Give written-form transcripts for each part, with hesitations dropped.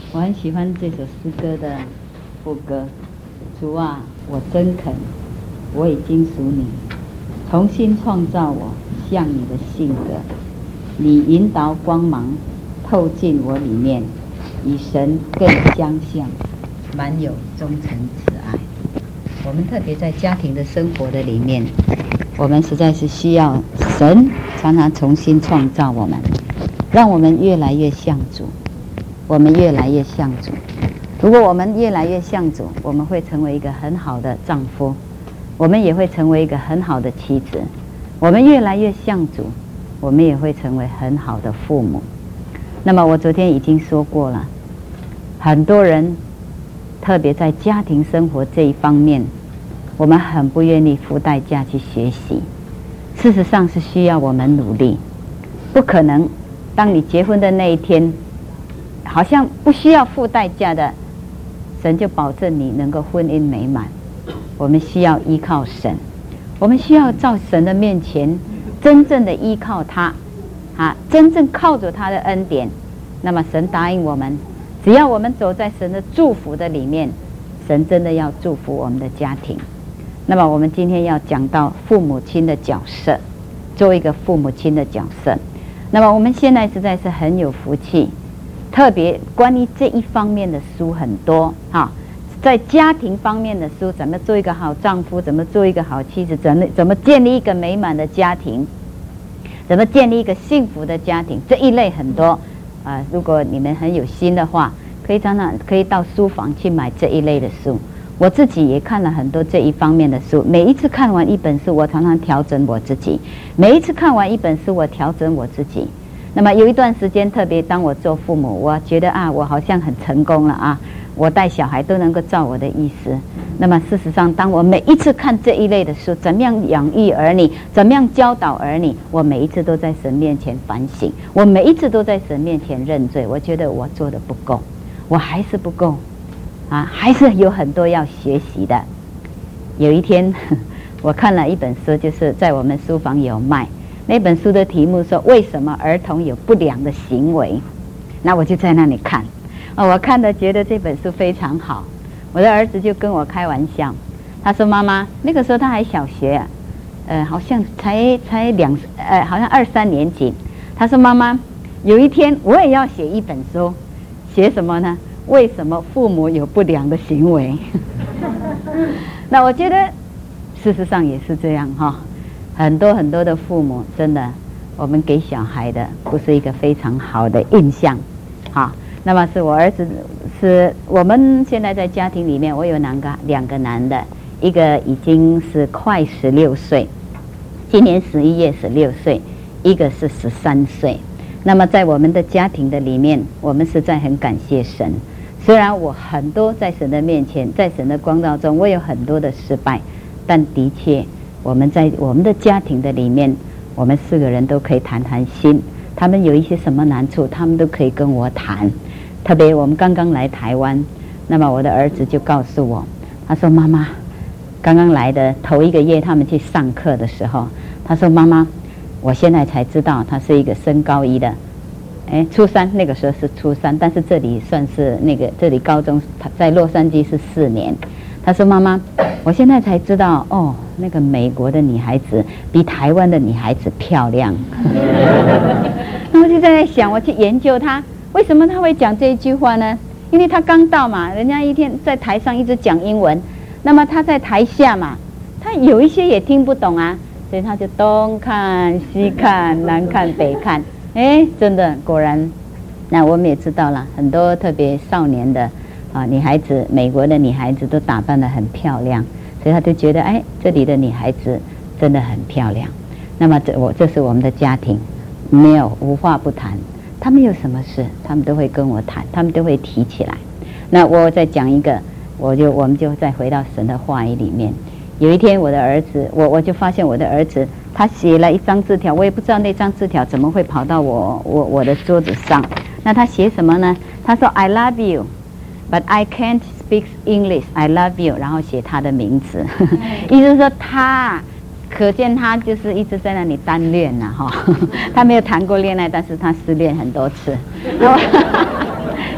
我很喜欢这首诗歌的副歌：主啊，我真恳，我已经属你，重新创造我，像你的性格。你引导光芒透进我里面，与神更相像，满有忠诚慈爱。我们特别在家庭的生活的里面，我们实在是需要神常常重新创造我们，让我们越来越像主。我们越来越像主。如果我们越来越像主，我们会成为一个很好的丈夫，我们也会成为一个很好的妻子。我们越来越像主，我们也会成为很好的父母。那么我昨天已经说过了，很多人特别在家庭生活这一方面，我们很不愿意付代价去学习。事实上是需要我们努力，不可能当你结婚的那一天好像不需要付代价的，神就保证你能够婚姻美满。我们需要依靠神，我们需要到神的面前真正的依靠他，真正靠着他的恩典。那么神答应我们，只要我们走在神的祝福的里面，神真的要祝福我们的家庭。那么我们今天要讲到父母亲的角色，做一个父母亲的角色。那么我们现在实在是很有福气，特别关于这一方面的书很多在家庭方面的书，怎么做一个好丈夫，怎么做一个好妻子，怎么建立一个美满的家庭，怎么建立一个幸福的家庭，这一类很多如果你们很有心的话，可以到书房去买这一类的书。我自己也看了很多这一方面的书，每一次看完一本书，我常常调整我自己，每一次看完一本书，我调整我自己。那么有一段时间，特别当我做父母，我觉得我好像很成功了我带小孩都能够照我的意思。那么事实上，当我每一次看这一类的书，怎么样养育儿女，怎么样教导儿女，我每一次都在神面前反省，我每一次都在神面前认罪。我觉得我做的不够，我还是不够还是有很多要学习的。有一天我看了一本书，就是在我们书房有卖，那本书的题目说为什么儿童有不良的行为。那我就在那里看我看了觉得这本书非常好。我的儿子就跟我开玩笑，他说妈妈，那个时候他还小学好像才好像2、3年级。他说妈妈，有一天我也要写一本书，写什么呢？为什么父母有不良的行为那我觉得事实上也是这样很多很多的父母真的，我们给小孩的不是一个非常好的印象那么是我儿子，是我们现在在家庭里面，我有两个男的，一个已经是快16岁，今年11月16岁，一个是13岁。那么在我们的家庭的里面，我们实在很感谢神。虽然我很多在神的面前，在神的光照中，我有很多的失败，但的确我们在我们的家庭的里面，我们4个人都可以谈谈心，他们有一些什么难处，他们都可以跟我谈。特别我们刚刚来台湾，那么我的儿子就告诉我，他说妈妈，刚刚来的头1个月他们去上课的时候，他说妈妈，我现在才知道他是一个升高1的初3，那个时候是初3，但是这里算是这里高中，在洛杉矶是4年。他说妈妈，我现在才知道那个美国的女孩子比台湾的女孩子漂亮那我就在想，我去研究他为什么他会讲这一句话呢？因为他刚到嘛，人家一天在台上一直讲英文，那么他在台下嘛，他有一些也听不懂所以他就东看西看，南看北看真的果然。那我们也知道了，很多特别少年的女孩子，美国的女孩子都打扮得很漂亮，所以他就觉得这里的女孩子真的很漂亮。那么这是我们的家庭，没有无话不谈，他们有什么事他们都会跟我谈，他们都会提起来。那我再讲一个，我们就再回到神的话语里面。有一天我的儿子，我就发现我的儿子他写了一张字条，我也不知道那张字条怎么会跑到我的桌子上。那他写什么呢？他说 I love you but I can't speak English, I love you， 然后写他的名字意思是说可见他就是一直在那里单恋他没有谈过恋爱，但是他失恋很多次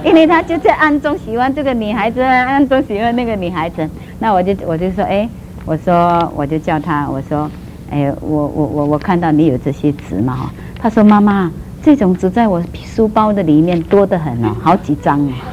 因为他就在暗中喜欢这个女孩子，暗中喜欢那个女孩子。那我就说，我就叫他，我说，我看到你有这些纸嘛哈。他说妈妈，这种纸在我书包的里面多得很哦，好几张哦。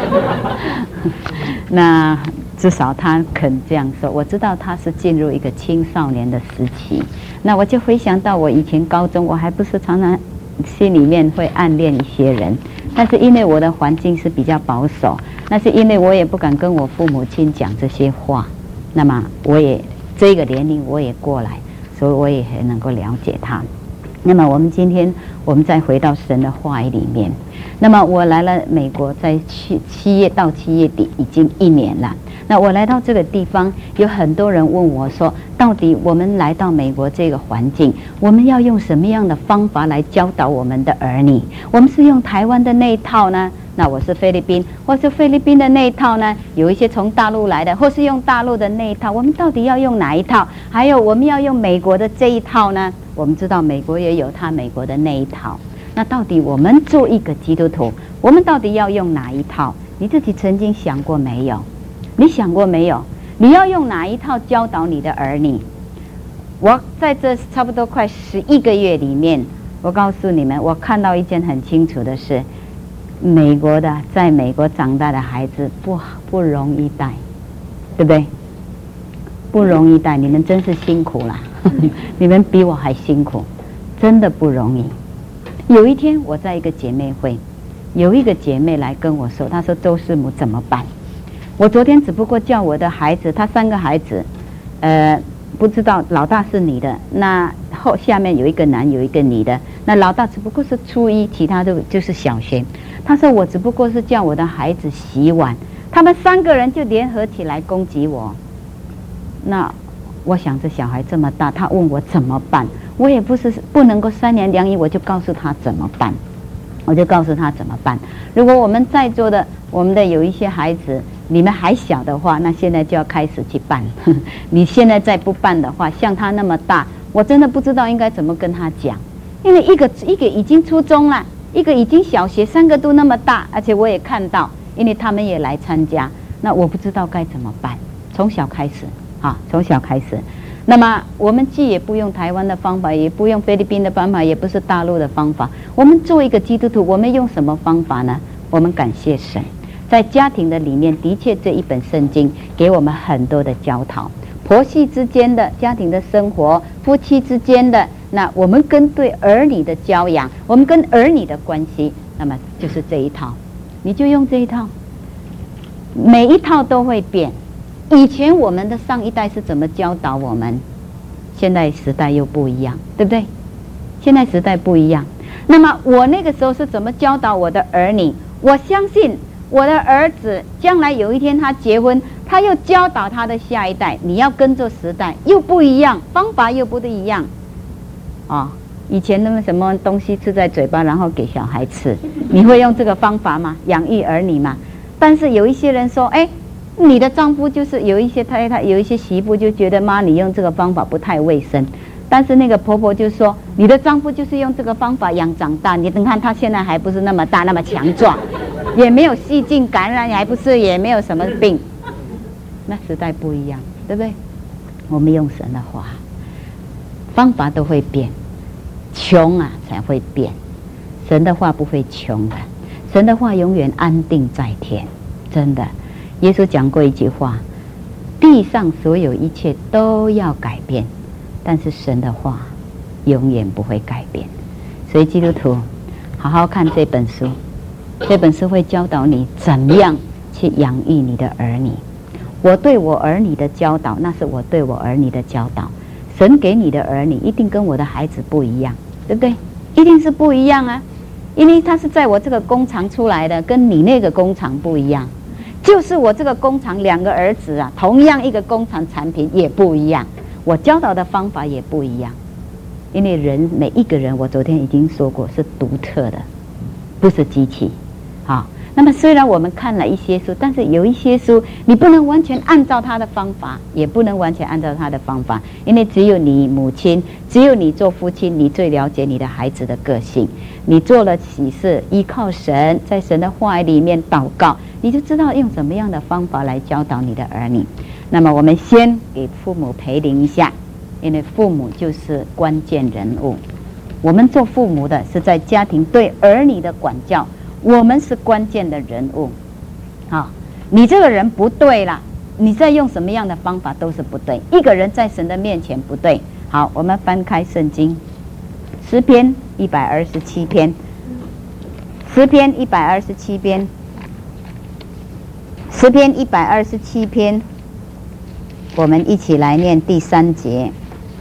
那至少他肯这样说，我知道他是进入一个青少年的时期。那我就回想到我以前高中，我还不是常常心里面会暗恋一些人，但是因为我的环境是比较保守，那是因为我也不敢跟我父母亲讲这些话。那么我也这个年龄我也过来，所以我也很能够了解他。那么今天我们再回到神的话语里面。那么我来了美国，在7月到7月底已经1年了。那我来到这个地方，有很多人问我说，到底我们来到美国这个环境，我们要用什么样的方法来教导我们的儿女？我们是用台湾的那一套呢？那我是菲律宾，或是菲律宾的那一套呢？有一些从大陆来的，或是用大陆的那一套，我们到底要用哪一套？还有我们要用美国的这一套呢？我们知道美国也有他美国的那一套，那到底我们做一个基督徒，我们到底要用哪一套？你自己曾经想过没有？你想过没有？你要用哪一套教导你的儿女？我在这差不多快11个月里面，我告诉你们，我看到一件很清楚的事，美国的在美国长大的孩子不容易带，对不对？不容易带，你们真是辛苦了，你们比我还辛苦，真的不容易。有一天我在一个姐妹会，有一个姐妹来跟我说，她说周师母怎么办？我昨天只不过叫我的孩子，她3个孩子，不知道老大是女的，那下面有一个男有一个女的，那老大只不过是初一，其他的就是小学。她说我只不过是叫我的孩子洗碗，他们3个人就联合起来攻击我。那我想这小孩这么大，他问我怎么办，我也不能够3言2语我就告诉他怎么办，我就告诉他怎么办。如果我们在座的我们的有一些孩子，你们还小的话，那现在就要开始去办。你现在再不办的话，像他那么大，我真的不知道应该怎么跟他讲，因为一个已经初中了，一个已经小学，3个都那么大，而且我也看到，因为他们也来参加，那我不知道该怎么办。从小开始。从小开始。那么我们既也不用台湾的方法，也不用菲律宾的方法，也不是大陆的方法，我们做一个基督徒，我们用什么方法呢？我们感谢神，在家庭的里面，的确这一本圣经给我们很多的教导，婆媳之间的家庭的生活，夫妻之间的，那我们跟对儿女的教养，我们跟儿女的关系，那么就是这一套，你就用这一套，每一套都会变。以前我们的上一代是怎么教导我们，现在时代又不一样，对不对？现在时代不一样。那么我那个时候是怎么教导我的儿女？我相信我的儿子将来有一天他结婚，他又教导他的下一代，你要跟着时代又不一样，方法又不一样。以前那么什么东西吃在嘴巴然后给小孩吃，你会用这个方法吗？养育儿女吗？但是有一些人说，你的丈夫就是有一些他有一些媳妇就觉得妈你用这个方法不太卫生，但是那个婆婆就说你的丈夫就是用这个方法养长大，你看他现在还不是那么大那么强壮，也没有细菌感染，还不是也没有什么病。那时代不一样，对不对？我们用神的话，方法都会变，穷才会变，神的话不会穷的，神的话永远安定在天，真的。耶稣讲过一句话，地上所有一切都要改变，但是神的话永远不会改变。所以基督徒好好看这本书，这本书会教导你怎么样去养育你的儿女。我对我儿女的教导，那是我对我儿女的教导，神给你的儿女一定跟我的孩子不一样，对不对？一定是不一样啊，因为他是在我这个工厂出来的，跟你那个工厂不一样。就是我这个工厂2个儿子同样一个工厂产品也不一样，我教导的方法也不一样。因为每一个人，我昨天已经说过是独特的，不是机器。 那么虽然我们看了一些书，但是有一些书你不能完全按照他的方法，也不能完全按照他的方法，因为只有你母亲，只有你做父亲，你最了解你的孩子的个性。你做了启示，依靠神，在神的话语里面祷告，你就知道用什么样的方法来教导你的儿女。那么我们先给父母培灵一下，因为父母就是关键人物。我们做父母的是在家庭对儿女的管教，我们是关键的人物。好，你这个人不对了，你在用什么样的方法都是不对。一个人在神的面前不对。好，我们翻开圣经，诗篇127篇，诗篇127篇，诗篇127篇，我们一起来念第3节。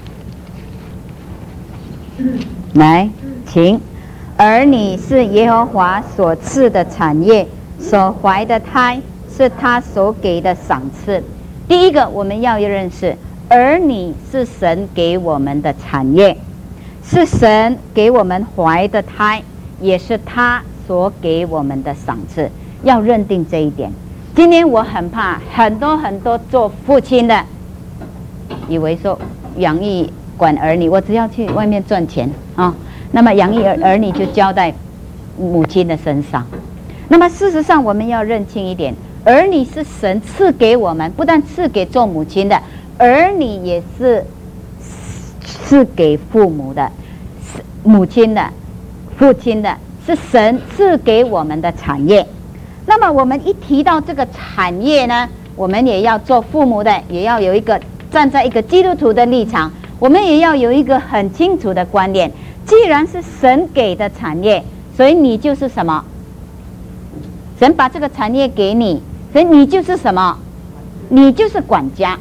来，请。儿女是耶和华所赐的产业，所怀的胎是他所给的赏赐。第一个我们要认识，儿女是神给我们的产业，是神给我们怀的胎，也是他所给我们的赏赐。要认定这一点。今天我很怕很多做父亲的以为说养育管儿女，我只要去外面赚钱啊，那么养育儿女就交在母亲的身上。那么事实上我们要认清一点，儿女是神赐给我们，不但赐给做母亲的，儿女也是赐给父母的，母亲的、父亲的，是神赐给我们的产业。那么我们一提到这个产业呢，我们也要做父母的，也要有一个站在一个基督徒的立场，我们也要有一个很清楚的观念。既然是神给的产业，所以你就是什么？神把这个产业给你，所以你就是什么？你就是管家。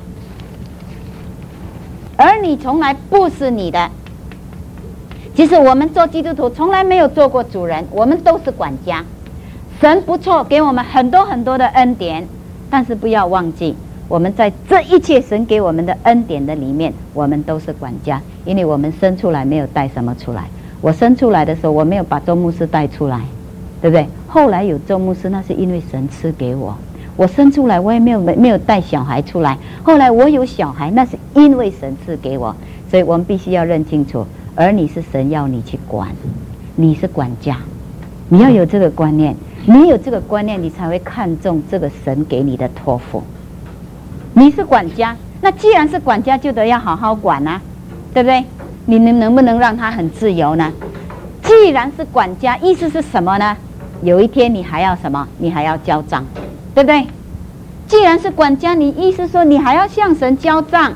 而你从来不是你的。其实我们做基督徒从来没有做过主人，我们都是管家。神不错，给我们很多的恩典，但是不要忘记，我们在这一切神给我们的恩典的里面，我们都是管家。因为我们生出来没有带什么出来，我生出来的时候我没有把周牧师带出来，对不对？后来有周牧师，那是因为神赐给我。我生出来我也没有带小孩出来，后来我有小孩，那是因为神赐给我。所以我们必须要认清楚，儿女是神要你去管，你是管家，你要有这个观念。你有这个观念，你才会看重这个神给你的托付。你是管家，那既然是管家，就得要好好管啊，对不对？你能不能让他很自由呢？既然是管家，意思是什么呢？有一天你还要什么？你还要交账，对不对？既然是管家，你意思说你还要向神交账，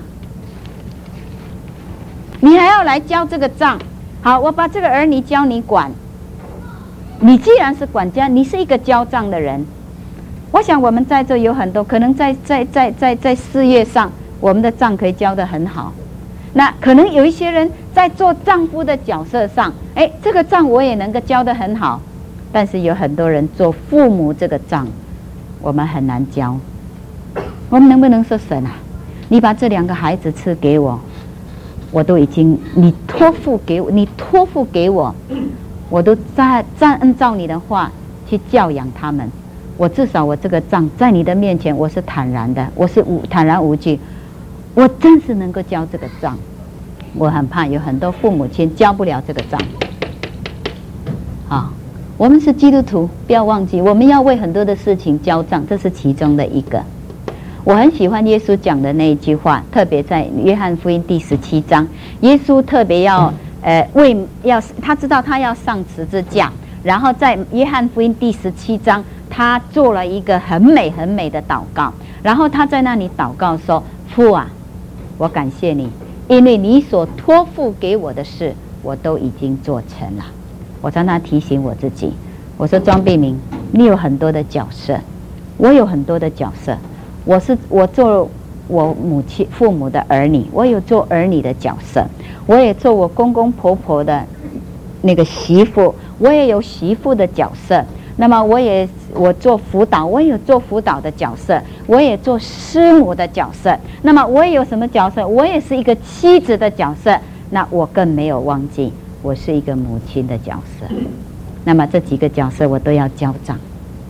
你还要来交这个账。好，我把这个儿女交你管。你既然是管家，你是一个交账的人。我想我们在这有很多可能在事业上，我们的账可以交得很好。那可能有一些人在做丈夫的角色上，这个账我也能够交得很好。但是有很多人做父母这个账，我们很难交。我们能不能说神啊，你把这2个孩子赐给我，我都已经你托付给我，我都按照你的话去教养他们。我至少我这个账在你的面前我是坦然的，我是坦然无惧，我真是能够交这个账。我很怕有很多父母亲交不了这个账。好，我们是基督徒，不要忘记我们要为很多的事情交账，这是其中的一个。我很喜欢耶稣讲的那一句话，特别在约翰福音第17章，耶稣特别他知道他要上十字架，然后在约翰福音第17章他做了一个很美的祷告，然后他在那里祷告说，父啊，我感谢你，因为你所托付给我的事我都已经做成了。我常常提醒我自己，我说庄碧明，你有很多的角色，我有很多的角色，我做我父母的儿女，我有做儿女的角色，我也做我公公婆婆的那个媳妇，我也有媳妇的角色。那么我做辅导，我也有做辅导的角色，我也做师母的角色。那么我也有什么角色？我也是一个妻子的角色。那我更没有忘记，我是一个母亲的角色。那么这几个角色我都要交账，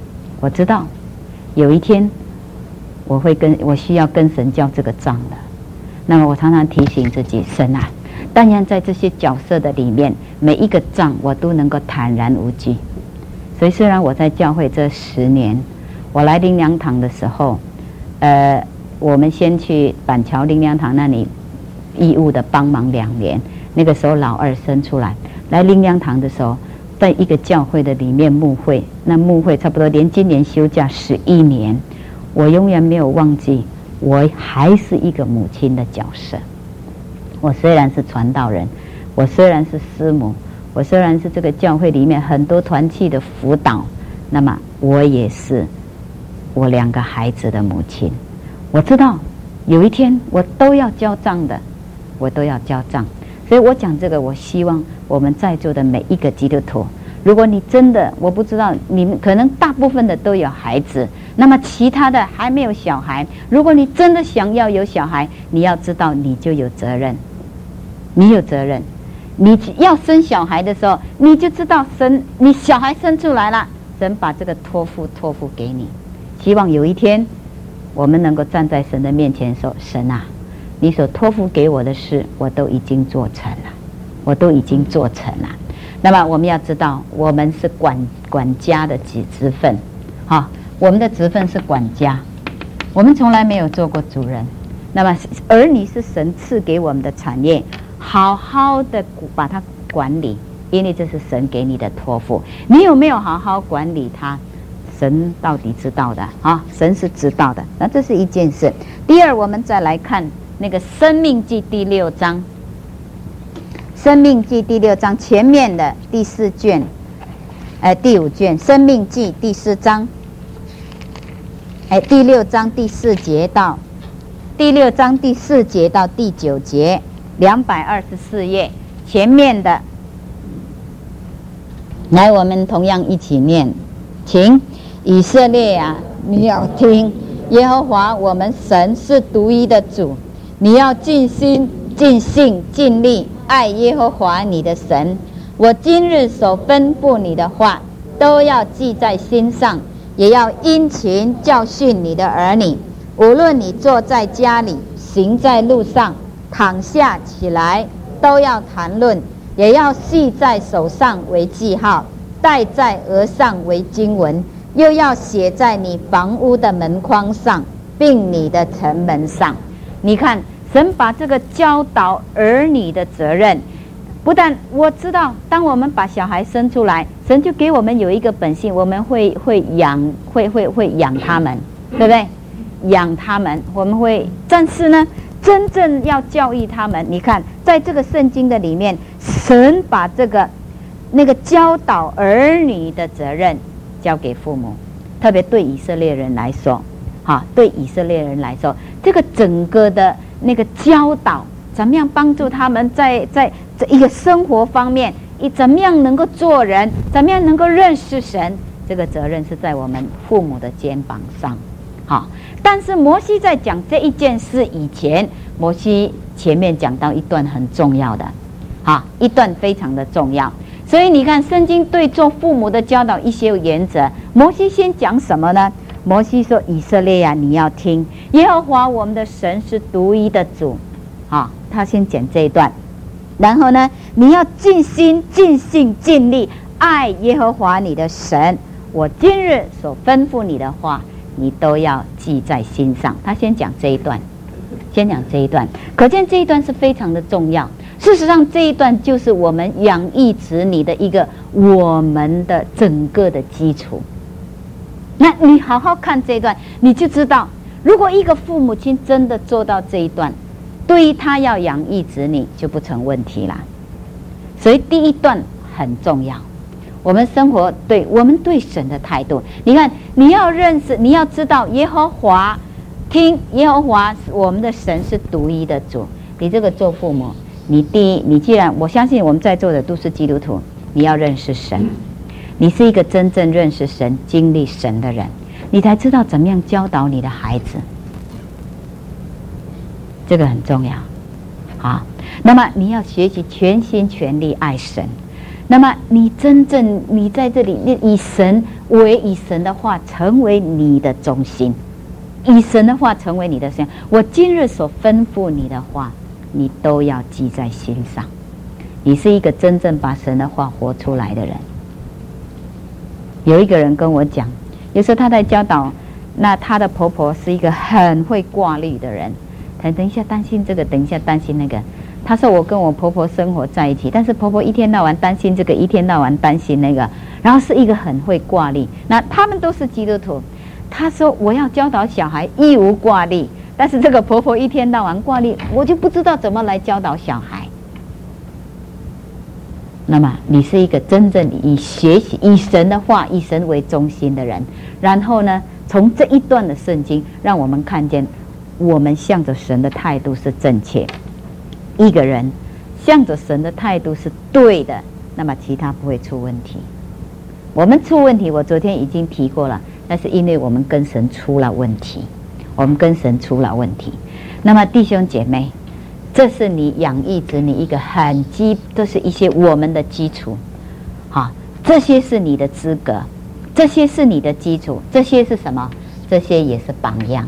我知道有一天我需要跟神交这个账的。那么我常常提醒自己，神啊，但愿在这些角色的里面，每一个账我都能够坦然无惧。所以虽然我在教会这10年，我来灵粮堂的时候，我们先去板桥灵粮堂那里义务的帮忙2年。那个时候老2生出来，来灵粮堂的时候，在一个教会的里面牧会，那牧会差不多连今年休假11年，我永远没有忘记，我还是一个母亲的角色。我虽然是传道人，我虽然是师母，我虽然是这个教会里面很多团契的辅导，那么我也是我2个孩子的母亲。我知道有一天我都要交账的，我都要交账。所以我讲这个，我希望我们在座的每一个基督徒，如果你真的，我不知道你们可能大部分的都有孩子，那么其他的还没有小孩，如果你真的想要有小孩，你要知道你就有责任，你有责任。你要生小孩的时候，你就知道神，你小孩生出来了，神把这个托付给你。希望有一天我们能够站在神的面前说，神啊，你所托付给我的事，我都已经做成了，我都已经做成了。那么我们要知道，我们是管家的职分，我们的职分是管家，我们从来没有做过主人。那么儿女是神赐给我们的产业，好好的把它管理，因为这是神给你的托付。你有没有好好管理它？神到底知道的啊，神是知道的。那这是一件事。第二，我们再来看那个《申命记》第6章，《申命记》第6章前面的第4卷，第5卷，《申命记》第4章，第6章第4节到第6章第4节到第9节，224页前面的。来，我们同样一起念，请。以色列啊，你要听，耶和华我们神是独一的主，你要尽心尽性尽力爱耶和华你的神。我今日所吩咐你的话，都要记在心上，也要殷勤教训你的儿女。无论你坐在家里，行在路上，躺下起来，都要谈论，也要系在手上为记号，戴在额上为经文，又要写在你房屋的门框上，并你的城门上。你看，神把这个教导儿女的责任，不但我知道，当我们把小孩生出来，神就给我们有一个本性，我们会养他们，对不对？养他们，我们会，但是呢，真正要教育他们，你看，在这个圣经的里面，神把那个教导儿女的责任交给父母，特别对以色列人来说，对以色列人来说，这个整个的那个教导，怎么样帮助他们在这一个生活方面，怎么样能够做人，怎么样能够认识神，这个责任是在我们父母的肩膀上。但是摩西在讲这一件事以前，摩西前面讲到一段很重要的，一段非常的重要。所以你看，圣经对做父母的教导一些原则，摩西先讲什么呢？摩西说：“以色列啊，你要听，耶和华我们的神是独一的主。”他先讲这一段，然后呢，你要尽心、尽性、尽力爱耶和华你的神。我今日所吩咐你的话，你都要记在心上。他先讲这一段，可见这一段是非常的重要。事实上，这一段就是我们养育子女的一个我们的整个的基础。那你好好看这一段，你就知道，如果一个父母亲真的做到这一段，对于他要养育子女就不成问题啦。所以第一段很重要，我们生活我们对神的态度。你看，你要认识，你要知道耶和华，听耶和华我们的神是独一的主。你这个做父母，你既然我相信我们在座的都是基督徒，你要认识神，你是一个真正认识神、经历神的人，你才知道怎么样教导你的孩子，这个很重要。那么你要学习全心全力爱神。那么你在这里，你以神我也以神的话成为你的中心，以神的话成为你的心。我今日所吩咐你的话，你都要记在心上。你是一个真正把神的话活出来的人。有一个人跟我讲，有时候他在教导，那他的婆婆是一个很会挂虑的人，可能等一下担心这个，等一下担心那个。他说我跟我婆婆生活在一起，但是婆婆一天到晚担心这个，一天到晚担心那个，然后是一个很会挂虑。那他们都是基督徒，他说我要教导小孩一无挂虑，但是这个婆婆一天到晚挂虑，我就不知道怎么来教导小孩。那么你是一个真正以学习以神的话以神为中心的人，然后呢，从这一段的圣经让我们看见我们向着神的态度是正确。一个人向着神的态度是对的，那么其他不会出问题。我们出问题，我昨天已经提过了，那是因为我们跟神出了问题，我们跟神出了问题。那么弟兄姐妹，这是你养育子女一个很这是一些我们的基础，好，这些是你的资格，这些是你的基础，这些是什么？这些也是榜样。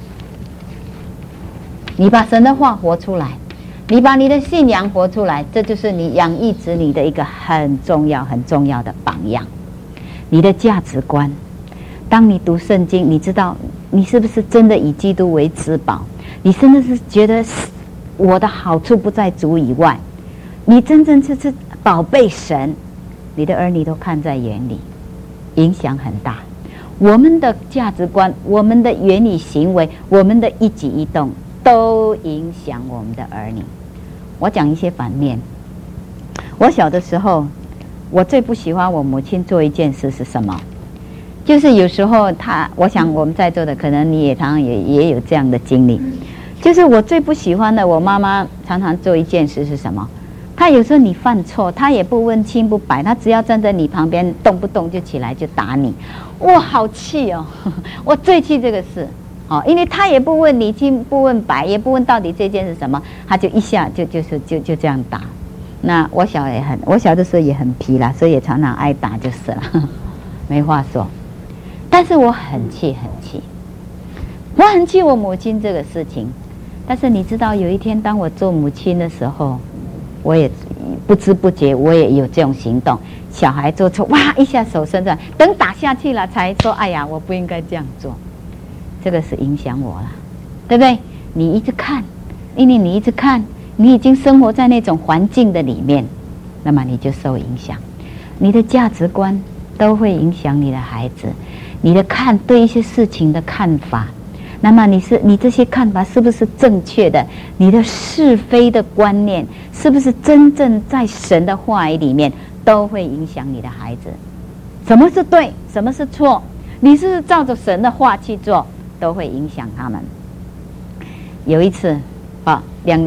你把神的话活出来，你把你的信仰活出来，这就是你养育子女的一个很重要很重要的榜样。你的价值观，当你读圣经，你知道你是不是真的以基督为至宝？你真的是觉得我的好处不在主以外，你真正是宝贝神，你的儿女都看在眼里，影响很大。我们的价值观，我们的言语行为，我们的一举一动都影响我们的儿女。我讲一些反面。我小的时候，我最不喜欢我母亲做一件事是什么？就是有时候我想我们在座的可能你也常常也有这样的经历，就是我最不喜欢的，我妈妈常常做一件事是什么？她有时候你犯错，她也不问青不白，她只要站在你旁边动不动就起来就打你，哇，好气哦！我最气这个事。因为他也不问你青不问白，也不问到底这件是什么，他就一下就这样打。那我小的时候也很皮啦，所以也常常挨打就是了，没话说。但是我很气，我很气我母亲这个事情。但是你知道，有一天当我做母亲的时候，我也不知不觉我也有这种行动。小孩做错，哇，一下手伸出来，等打下去了才说，哎呀，我不应该这样做。这个是影响我了，对不对？你一直看，因为你一直看，你已经生活在那种环境的里面，那么你就受影响。你的价值观都会影响你的孩子，你的对一些事情的看法，那么你这些看法是不是正确的？你的是非的观念是不是真正在神的话语里面，都会影响你的孩子。什么是对，什么是错？你是照着神的话去做，都会影响他们。有一次2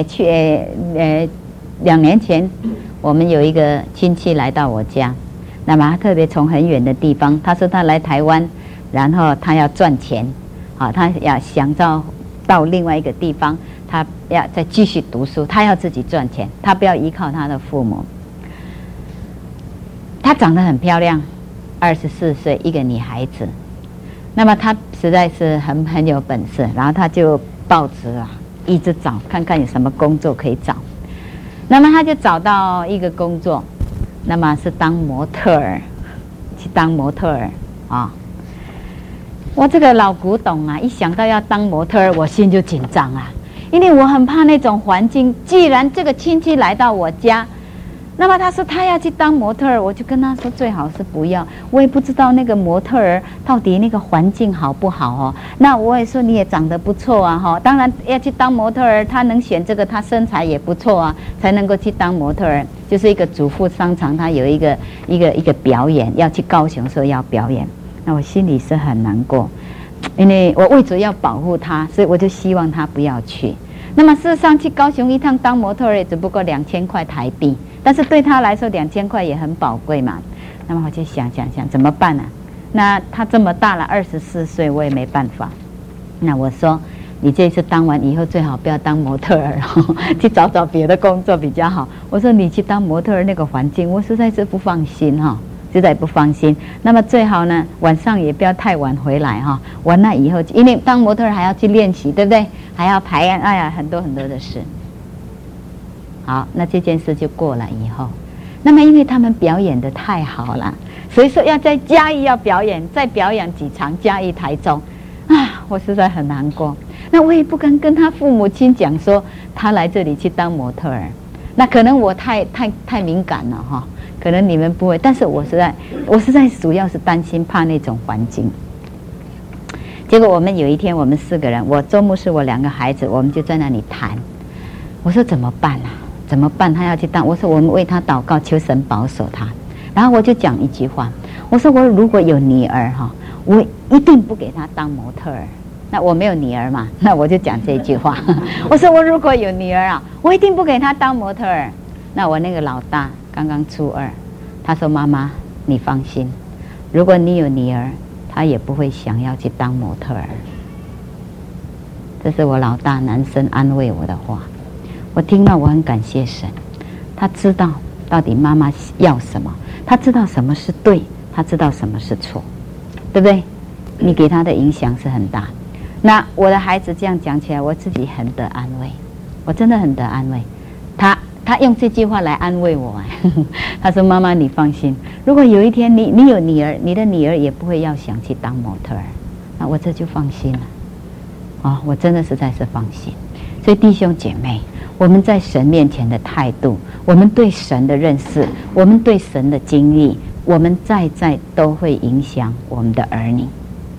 年前，我们有一个亲戚来到我家，那么他特别从很远的地方，他说他来台湾，然后他要赚钱，他要想到另外一个地方，他要再继续读书，他要自己赚钱，他不要依靠他的父母。她长得很漂亮，24岁，一个女孩子。那么他实在是很有本事，然后他就报纸一直找，看看有什么工作可以找。那么他就找到一个工作，那么是当模特儿，去当模特儿啊。我这个老古董一想到要当模特儿，我心就紧张因为我很怕那种环境。既然这个亲戚来到我家，那么他说他要去当模特儿，我就跟他说最好是不要。我也不知道那个模特儿到底那个环境好不好那我也说你也长得不错当然要去当模特儿，他能选这个，他身材也不错才能够去当模特儿。就是一个主妇商场，他有一个表演，要去高雄说要表演，那我心里是很难过，因为我为着要保护他，所以我就希望他不要去。那么事实上去高雄一趟当模特儿也只不过2000块台币，但是对他来说2000块也很宝贵嘛。那么我就想怎么办那他这么大了，24岁，我也没办法。那我说你这次当完以后最好不要当模特儿去找别的工作比较好。我说你去当模特儿那个环境我实在是不放心实在不放心。那么最好呢，晚上也不要太晚回来哈。完了以后，因为当模特儿还要去练习，对不对？还要排案，哎呀，很多很多的事。好，那这件事就过了以后，那么因为他们表演得太好了，所以说要在嘉义要表演，再表演几场嘉义、台中，啊，我实在很难过。那我也不敢跟他父母亲讲说他来这里去当模特儿，那可能我太敏感了哈，可能你们不会，但是我实在主要是担心怕那种环境。结果我们有一天，我们4个人，我周牧师，我2个孩子，我们就在那里谈。我说怎么办啊？怎么办？他要去当，我说我们为他祷告，求神保守他。然后我就讲一句话，我说我如果有女儿哈，我一定不给他当模特儿。那我没有女儿嘛，那我就讲这句话。我说我如果有女儿啊，我一定不给他当模特儿。那我那个老大刚刚初2，他说妈妈你放心，如果你有女儿，他也不会想要去当模特儿。这是我老大男生安慰我的话，我听到我很感谢神，他知道到底妈妈要什么，他知道什么是对，他知道什么是错，对不对？你给他的影响是很大。那我的孩子这样讲起来，我自己很得安慰，我真的很得安慰。他用这句话来安慰我，他说妈妈你放心，如果有一天你有女儿，你的女儿也不会要想去当模特儿，那我这就放心了。哦，我真的实在是放心。所以弟兄姐妹，我们在神面前的态度，我们对神的认识，我们对神的经历，我们在都会影响我们的儿女。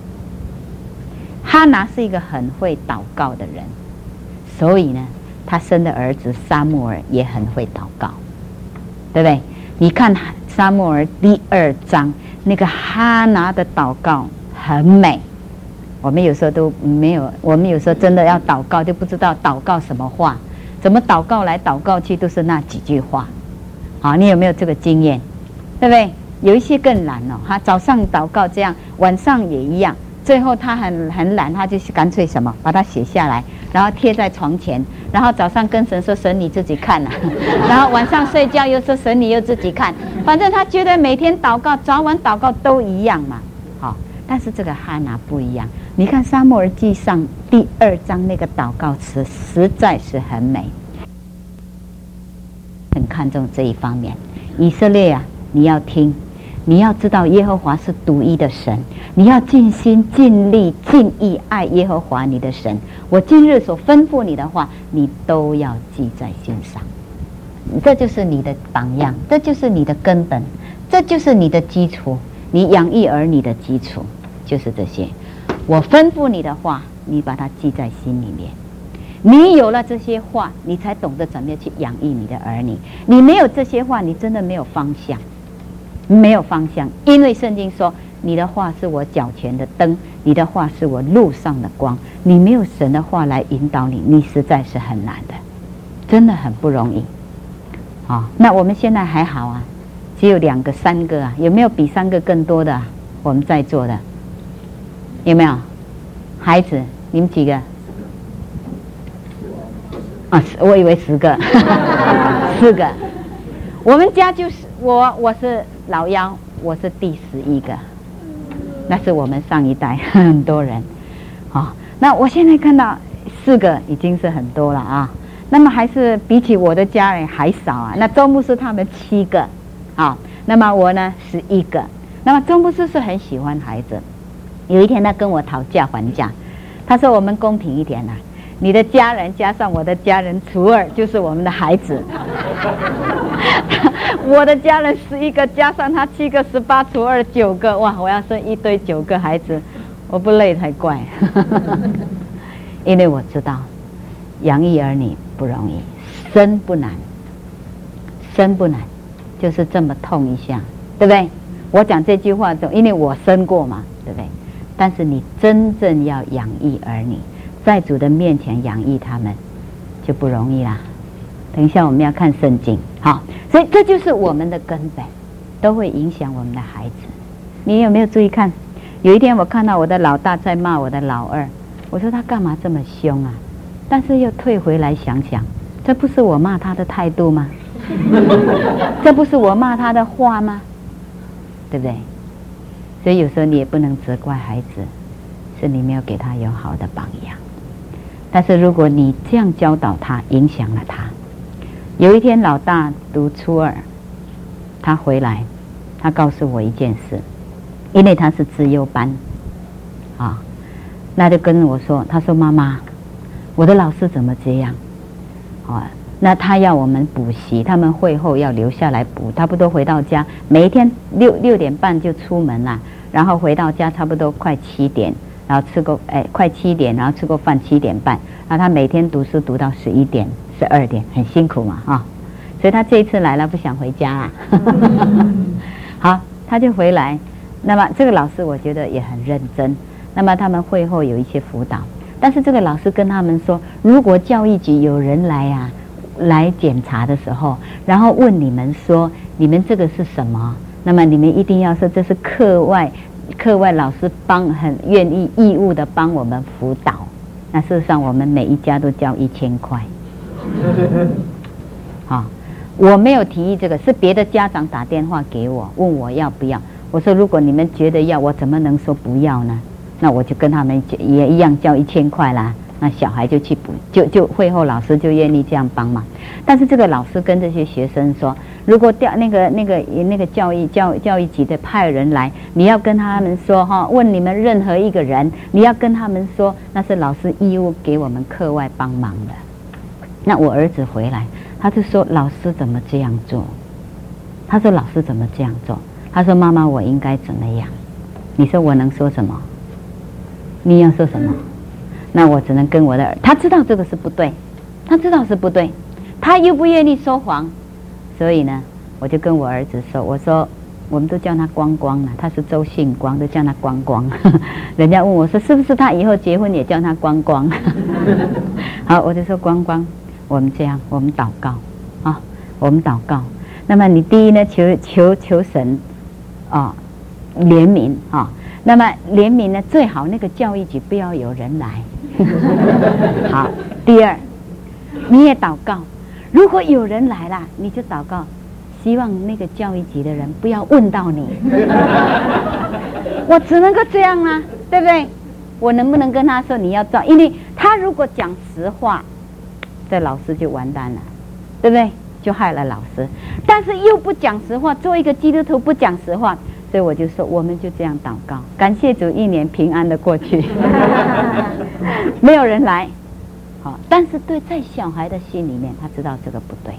哈拿是一个很会祷告的人，所以呢，他生的儿子撒母耳也很会祷告，对不对？你看撒母耳第2章那个哈拿的祷告很美。我们有时候都没有，我们有时候真的要祷告，就不知道祷告什么话，怎么祷告来祷告去都是那几句话。好，你有没有这个经验？对不对？有一些更懒哦，他早上祷告这样，晚上也一样。最后他很懒，他就干脆什么，把它写下来，然后贴在床前，然后早上跟神说神你自己看啊，然后晚上睡觉又说神你又自己看，反正他觉得每天祷告早晚祷告都一样嘛。好，但是这个哈拿不一样，你看撒母耳记上第2章那个祷告词实在是很美，很看重这一方面。以色列啊，你要听，你要知道耶和华是独一的神，你要尽心尽力尽意爱耶和华你的神。我今日所吩咐你的话，你都要记在心上。这就是你的榜样，这就是你的根本，这就是你的基础，你养育儿女的基础就是这些。我吩咐你的话，你把它记在心里面。你有了这些话，你才懂得怎么样去养育你的儿女。你没有这些话，你真的没有方向，没有方向。因为圣经说，你的话是我脚前的灯，你的话是我路上的光。你没有神的话来引导你，你实在是很难的，真的很不容易。那我们现在还好啊，只有2个、3个啊，有没有比3个更多的啊？我们在座的有没有？孩子，你们几个？啊，我以为10个，4个。我们家就是我是老幺，我是第11个，那是我们上一代很多人。那我现在看到4个已经是很多了啊。那么还是比起我的家人还少啊。那周牧师他们7个，那么我呢11个。那么周牧师是很喜欢孩子。有一天他跟我讨价还价，他说我们公平一点啊，你的家人加上我的家人除2就是我们的孩子。我的家人11个加上他7个，18除2 9个，哇！我要生一堆9个孩子，我不累才怪。因为我知道养育儿女不容易，生不难，生不难，就是这么痛一下，对不对？我讲这句话因为我生过嘛，对不对？但是你真正要养育儿女，在主的面前养育他们就不容易啦。等一下我们要看圣经，好，所以这就是我们的根本，都会影响我们的孩子。你有没有注意看？有一天我看到我的老大在骂我的老二，我说他干嘛这么凶啊？但是又退回来想想，这不是我骂他的态度吗？这不是我骂他的话吗？ 对不对？所以有时候你也不能责怪孩子，是你没有给他有好的榜样。但是如果你这样教导他，影响了他，有一天老大读初二，他回来，他告诉我一件事，因为他是资优班啊，那就跟我说，他说妈妈，我的老师怎么这样啊？那他要我们补习，他们会后要留下来补，差不多回到家，每一天6点半就出门啦，然后回到家差不多快7点，然后快7点，然后吃过饭7点半，然后他每天读书读到11点、12点，很辛苦嘛啊，所以他这一次来了不想回家啊，好，他就回来。那么这个老师我觉得也很认真，那么他们会后有一些辅导，但是这个老师跟他们说，如果教育局有人来检查的时候，然后问你们说你们这个是什么，那么你们一定要说这是课外老师很愿意义务的帮我们辅导。那事实上我们每一家都交1000块好，我没有提议这个，是别的家长打电话给我问我要不要，我说如果你们觉得要，我怎么能说不要呢？那我就跟他们也一样交1000块啦，那小孩就去补，就会后老师就愿意这样帮忙。但是这个老师跟这些学生说，如果那个教育局的派人来，你要跟他们说哈，问你们任何一个人，你要跟他们说那是老师义务给我们课外帮忙的。那我儿子回来，他就说老师怎么这样做？他说老师怎么这样做？他说妈妈我应该怎么样？你说我能说什么？你要说什么？那我只能跟我的他知道这个是不对，他知道是不对，他又不愿意说谎，所以呢，我就跟我儿子说，我说我们都叫他光光了，他是周信光，都叫他光光。人家问我说是不是他以後结婚也叫他光光？好，我就说光光，我们这样，我们祷告啊，我们祷告。那么你第一呢，求神啊怜悯啊。那么怜悯呢，最好那个教育局不要有人来。好，第二，你也祷告，如果有人来了，你就祷告，希望那个教育局的人不要问到你。我只能够这样啊，对不对？我能不能跟他说你要照？因为他如果讲实话，这老师就完蛋了，对不对？就害了老师。但是又不讲实话，做一个基督徒不讲实话。所以我就说，我们就这样祷告，感谢主，1年平安的过去，没有人来，好，但是在小孩的心里面，他知道这个不对。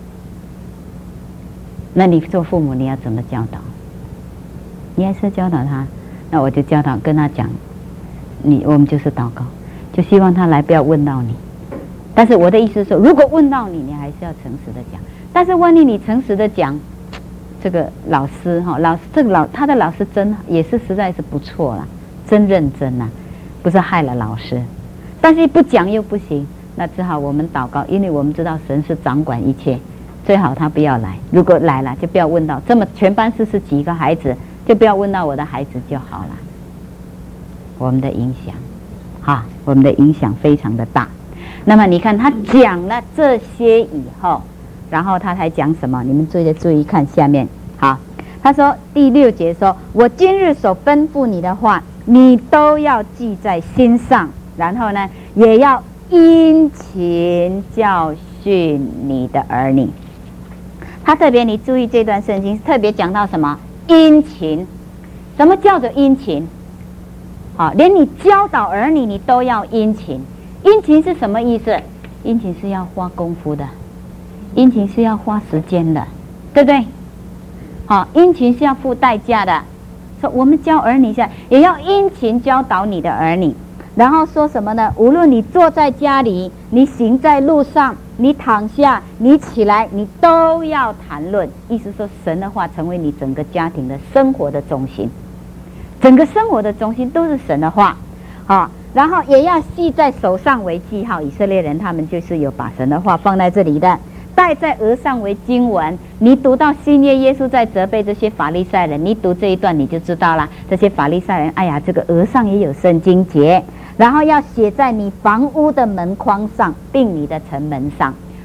那你做父母，你要怎么教导？你还是教导他，那我就教导跟他讲，我们就是祷告，就希望他来不要问到你。但是我的意思是说，如果问到你，你还是要诚实的讲。但是万一你诚实的讲，这个老师哈，他的老师也是实在是不错啦，真认真啦，不是害了老师。但是不讲又不行，那只好我们祷告，因为我们知道神是掌管一切，最好他不要来。如果来了，就不要问到这么全班40几个孩子，就不要问到我的孩子就好了。我们的影响，哈，我们的影响非常的大。那么你看他讲了这些以后。然后他还讲什么？你们注意看下面。好，他说第6节说：“我今日所吩咐你的话，你都要记在心上。然后呢，也要殷勤教训你的儿女。”他特别，你注意这段圣经特别讲到什么？殷勤。什么叫做殷勤？好，连你教导儿女，你都要殷勤。殷勤是什么意思？殷勤是要花功夫的。殷勤是要花时间的，对不对？好，殷勤是要付代价的。说我们教儿女下，也要殷勤教导你的儿女。然后说什么呢？无论你坐在家里，你行在路上，你躺下，你起来，你都要谈论。意思说，神的话成为你整个家庭的生活的中心，整个生活的中心都是神的话。好，然后也要系在手上为记号。以色列人他们就是有把神的话放在这里的。戴在额上为经文。你读到新约，耶稣在责备这些法利赛人，你读这一段你就知道了。这些法利赛人，哎呀，这个额上也有圣经节，然后要写在你房屋的门框上，并你的城门上。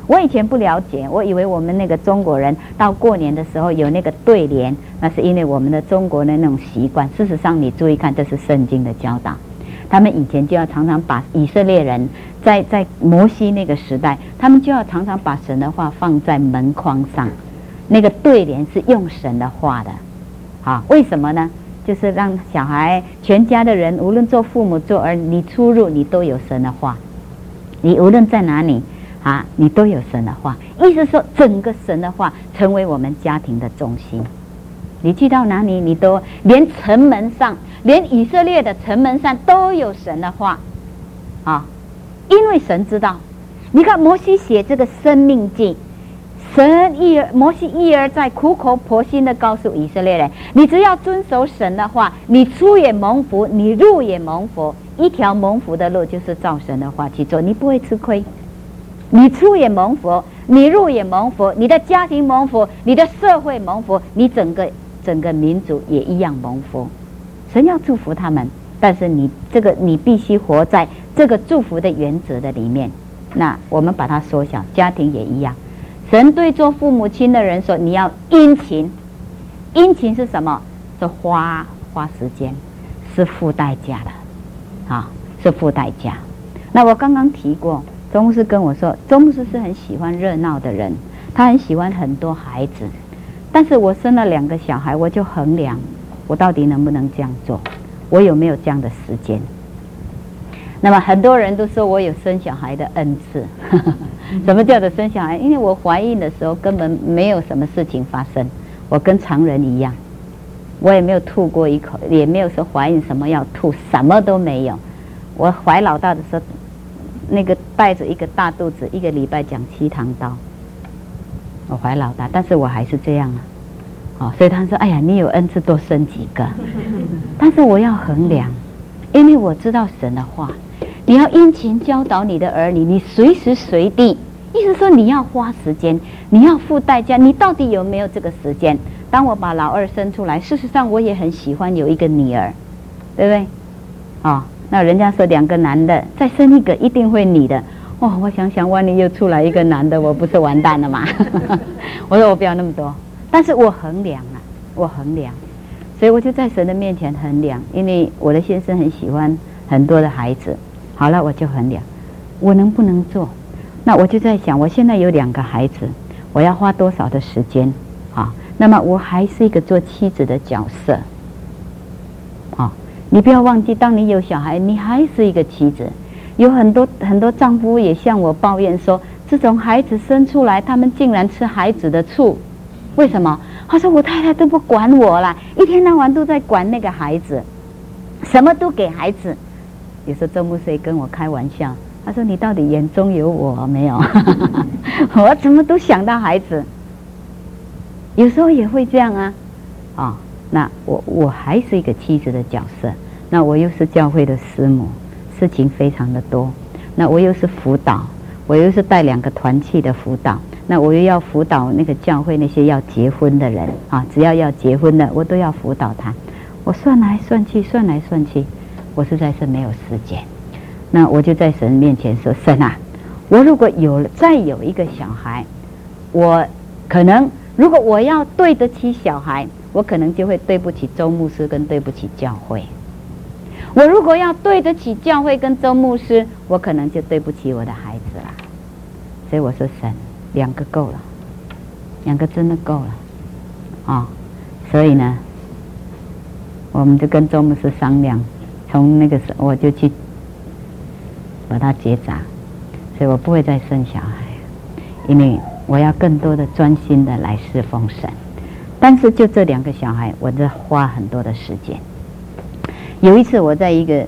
我以前不了解，我以为我们那个中国人到过年的时候有那个对联，那是因为我们的中国的那种习惯。事实上，你注意看，这是圣经的教导。他们以前就要常常把以色列人在摩西那个时代，他们就要常常把神的话放在门框上。那个对联是用神的话的，啊，为什么呢？就是让小孩全家的人，无论做父母做儿，你出入你都有神的话，你无论在哪里啊，你都有神的话。意思说，整个神的话成为我们家庭的中心。你去到哪里，你都连城门上，连以色列的城门上都有神的话啊，因为神知道。你看摩西写这个生命记。摩西一而再苦口婆心的告诉以色列人，你只要遵守神的话，你出也蒙福，你入也蒙福。一条蒙福的路就是照神的话去做，你不会吃亏。你出也蒙福，你入也蒙福，你的家庭蒙福，你的社会蒙福，你整个民族也一样蒙福。神要祝福他们，但是你必须活在这个祝福的原则的里面。那我们把它缩小，家庭也一样。神对做父母亲的人说，你要殷勤。殷勤是什么？是花时间，是付代价的啊，是付代价。那我刚刚提过，周牧师跟我说，周牧师是很喜欢热闹的人，他很喜欢很多孩子。但是我生了2个小孩，我就衡量我到底能不能这样做，我有没有这样的时间。那么很多人都说我有生小孩的恩赐。什么叫做生小孩？因为我怀孕的时候根本没有什么事情发生，我跟常人一样，我也没有吐过一口，也没有说怀孕什么要吐，什么都没有。我怀老大的时候，那个带着一个大肚子，1个礼拜讲7堂刀。我怀老大，但是我还是这样啊。哦，所以他说：“哎呀，你有恩赐多生几个。”但是我要衡量，因为我知道神的话。你要殷勤教导你的儿女，你随时随地，意思说你要花时间，你要付代价，你到底有没有这个时间？当我把老2生出来，事实上我也很喜欢有一个女儿，对不对？哦，那人家说2个男的再生1个一定会女的，哦，我想想，万一又出来一个男的，我不是完蛋了吗？我说我不要那么多，但是我衡量了，我衡量，所以我就在神的面前衡量，因为我的先生很喜欢很多的孩子。好了，我就衡量我能不能做。那我就在想，我现在有2个孩子，我要花多少的时间啊？那么我还是一个做妻子的角色啊！你不要忘记，当你有小孩，你还是一个妻子。有很多丈夫也向我抱怨说，这种孩子生出来，他们竟然吃孩子的醋，为什么？他说我太太都不管我了，一天到晚都在管那个孩子，什么都给孩子。有时候周牧师也跟我开玩笑，他说你到底眼中有我没有？我怎么都想到孩子，有时候也会这样啊。哦，那我还是一个妻子的角色，那我又是教会的师母，事情非常的多。那我又是辅导，我又是带2个团契的辅导，那我又要辅导那个教会那些要结婚的人啊，只要结婚的我都要辅导他。我算来算去，我实在是没有时间。那我就在神面前说，神啊，我如果再有一个小孩，我可能如果我要对得起小孩，我可能就会对不起周牧师跟对不起教会。我如果要对得起教会跟周牧师，我可能就对不起我的孩子了。所以我说神，2个够了，2个真的够了啊。所以呢，我们就跟周牧师商量，从那个时候我就去把它结扎，所以我不会再生小孩，因为我要更多的专心的来侍奉神。但是就这2个小孩，我在花很多的时间。有一次我在一个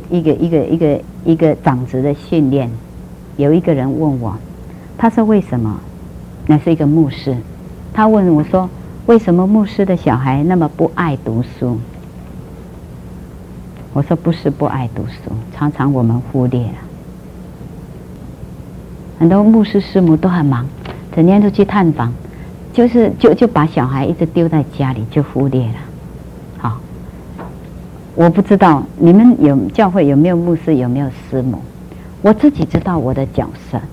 长职的训练，有一个人问我，他说为什么？那是一个牧师，他问我说，为什么牧师的小孩那么不爱读书？我说不是不爱读书，常常我们忽略了。很多牧师师母都很忙，整天都去探访，就把小孩一直丢在家里，就忽略了。好，我不知道你们教会有没有牧师，有没有师母？我自己知道我的角色，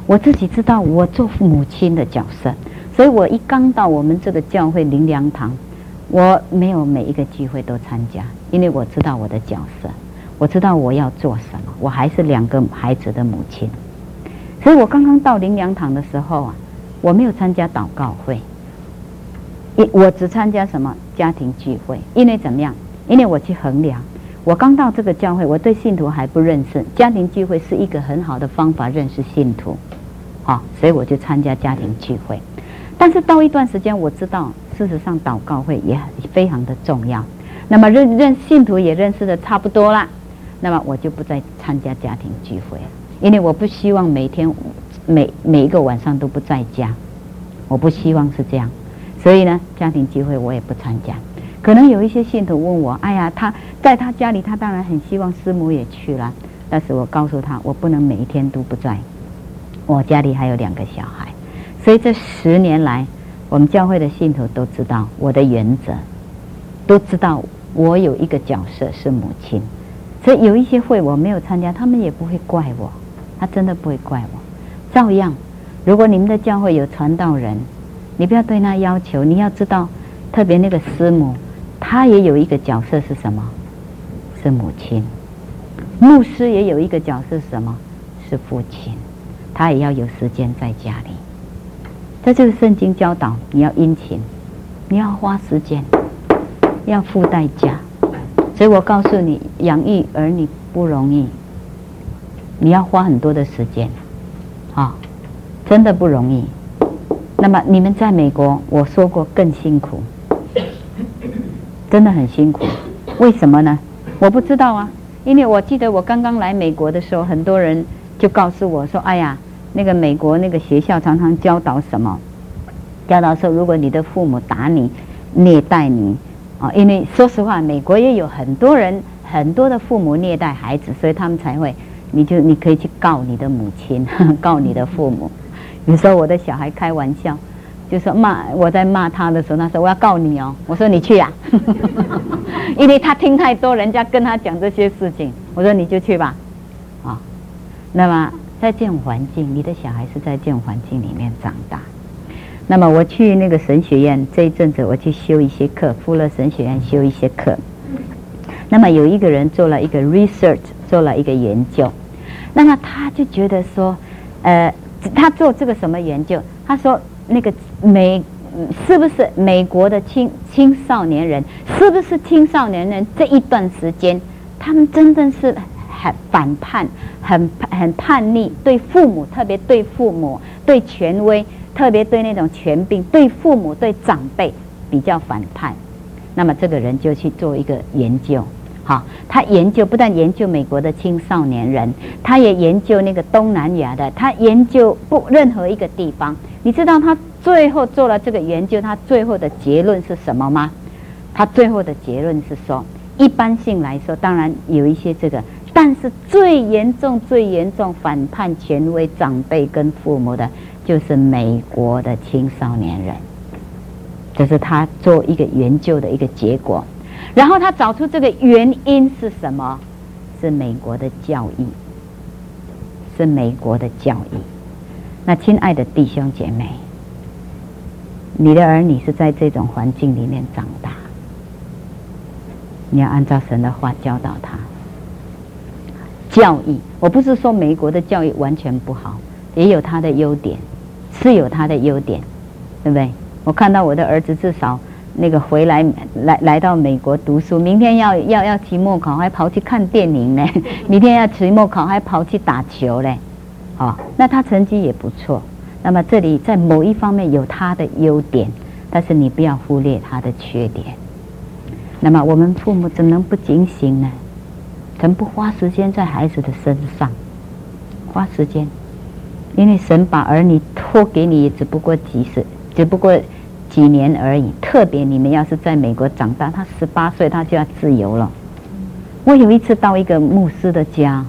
我自己知道我做母亲的角色，所以我一刚到我们这个教会灵粮堂，我没有每一个聚会都参加，因为我知道我的角色，我知道我要做什么，我还是2个孩子的母亲。所以我刚刚到灵粮堂的时候啊，我没有参加祷告会，我只参加什么家庭聚会。因为怎么样？因为我去衡量，我刚到这个教会，我对信徒还不认识，家庭聚会是一个很好的方法认识信徒，所以我就参加家庭聚会。但是到一段时间，我知道事实上祷告会也非常的重要。那么信徒也认识的差不多啦，那么我就不再参加家庭聚会了，因为我不希望每天每一个晚上都不在家，我不希望是这样。所以呢，家庭聚会我也不参加。可能有一些信徒问我，哎呀，他在他家里，他当然很希望师母也去了，但是我告诉他，我不能每一天都不在，我家里还有2个小孩。所以这10年来，我们教会的信徒都知道我的原则，都知道我有一个角色是母亲。所以有一些会我没有参加，他们也不会怪我，他真的不会怪我。照样，如果你们的教会有传道人，你不要对他要求，你要知道，特别那个师母，她也有一个角色是什么？是母亲。牧师也有一个角色是什么？是父亲。他也要有时间在家里。这就是圣经教导，你要殷勤，你要花时间，要付代价。所以我告诉你，养育儿女不容易，你要花很多的时间，真的不容易。那么你们在美国，我说过更辛苦，真的很辛苦。为什么呢？我不知道啊，因为我记得我刚刚来美国的时候，很多人就告诉我说，哎呀，那个美国那个学校常常教导什么？教导说，如果你的父母打你、虐待你，因为说实话，美国也有很多人，很多的父母虐待孩子，所以他们才会，你可以去告你的母亲，告你的父母。有时候我的小孩开玩笑，就说我在骂他的时候，他说我要告你哦，我说你去啊，因为他听太多人家跟他讲这些事情，我说你就去吧，那么在这种环境，你的小孩是在这种环境里面长大。那么我去那个神学院这一阵子，我去修一些课，富勒神学院修一些课。那么有一个人做了一个 research， 做了一个研究，那么他就觉得说，他做这个什么研究？他说那个是不是美国的青少年人，是不是青少年人这一段时间，他们真正是很反叛，很叛逆，对父母，特别对父母，对权威，特别对那种权柄，对父母，对长辈比较反叛。那么这个人就去做一个研究。他不但研究美国的青少年人，他也研究那个东南亚的，他研究任何一个地方。你知道他最后做了这个研究，他最后的结论是什么吗？他最后的结论是说，一般性来说，当然有一些这个，但是最严重反叛权威、长辈跟父母的，就是美国的青少年人。这是他做一个研究的一个结果。然后他找出这个原因是什么？是美国的教育，是美国的教育。那亲爱的弟兄姐妹，你的儿女是在这种环境里面长大，你要按照神的话教导他。教育，我不是说美国的教育完全不好，也有它的优点，是有它的优点，对不对？我看到我的儿子至少那个回来到美国读书，明天要期末考，还跑去看电影呢；明天要期末考，还跑去打球嘞。那他成绩也不错。那么这里在某一方面有他的优点，但是你不要忽略他的缺点。那么我们父母怎能不警醒呢？怎么不花时间在孩子的身上？花时间，因为神把儿女托给你，也只不过几年而已。特别你们要是在美国长大，他18岁他就要自由了。我有一次到一个牧师的家，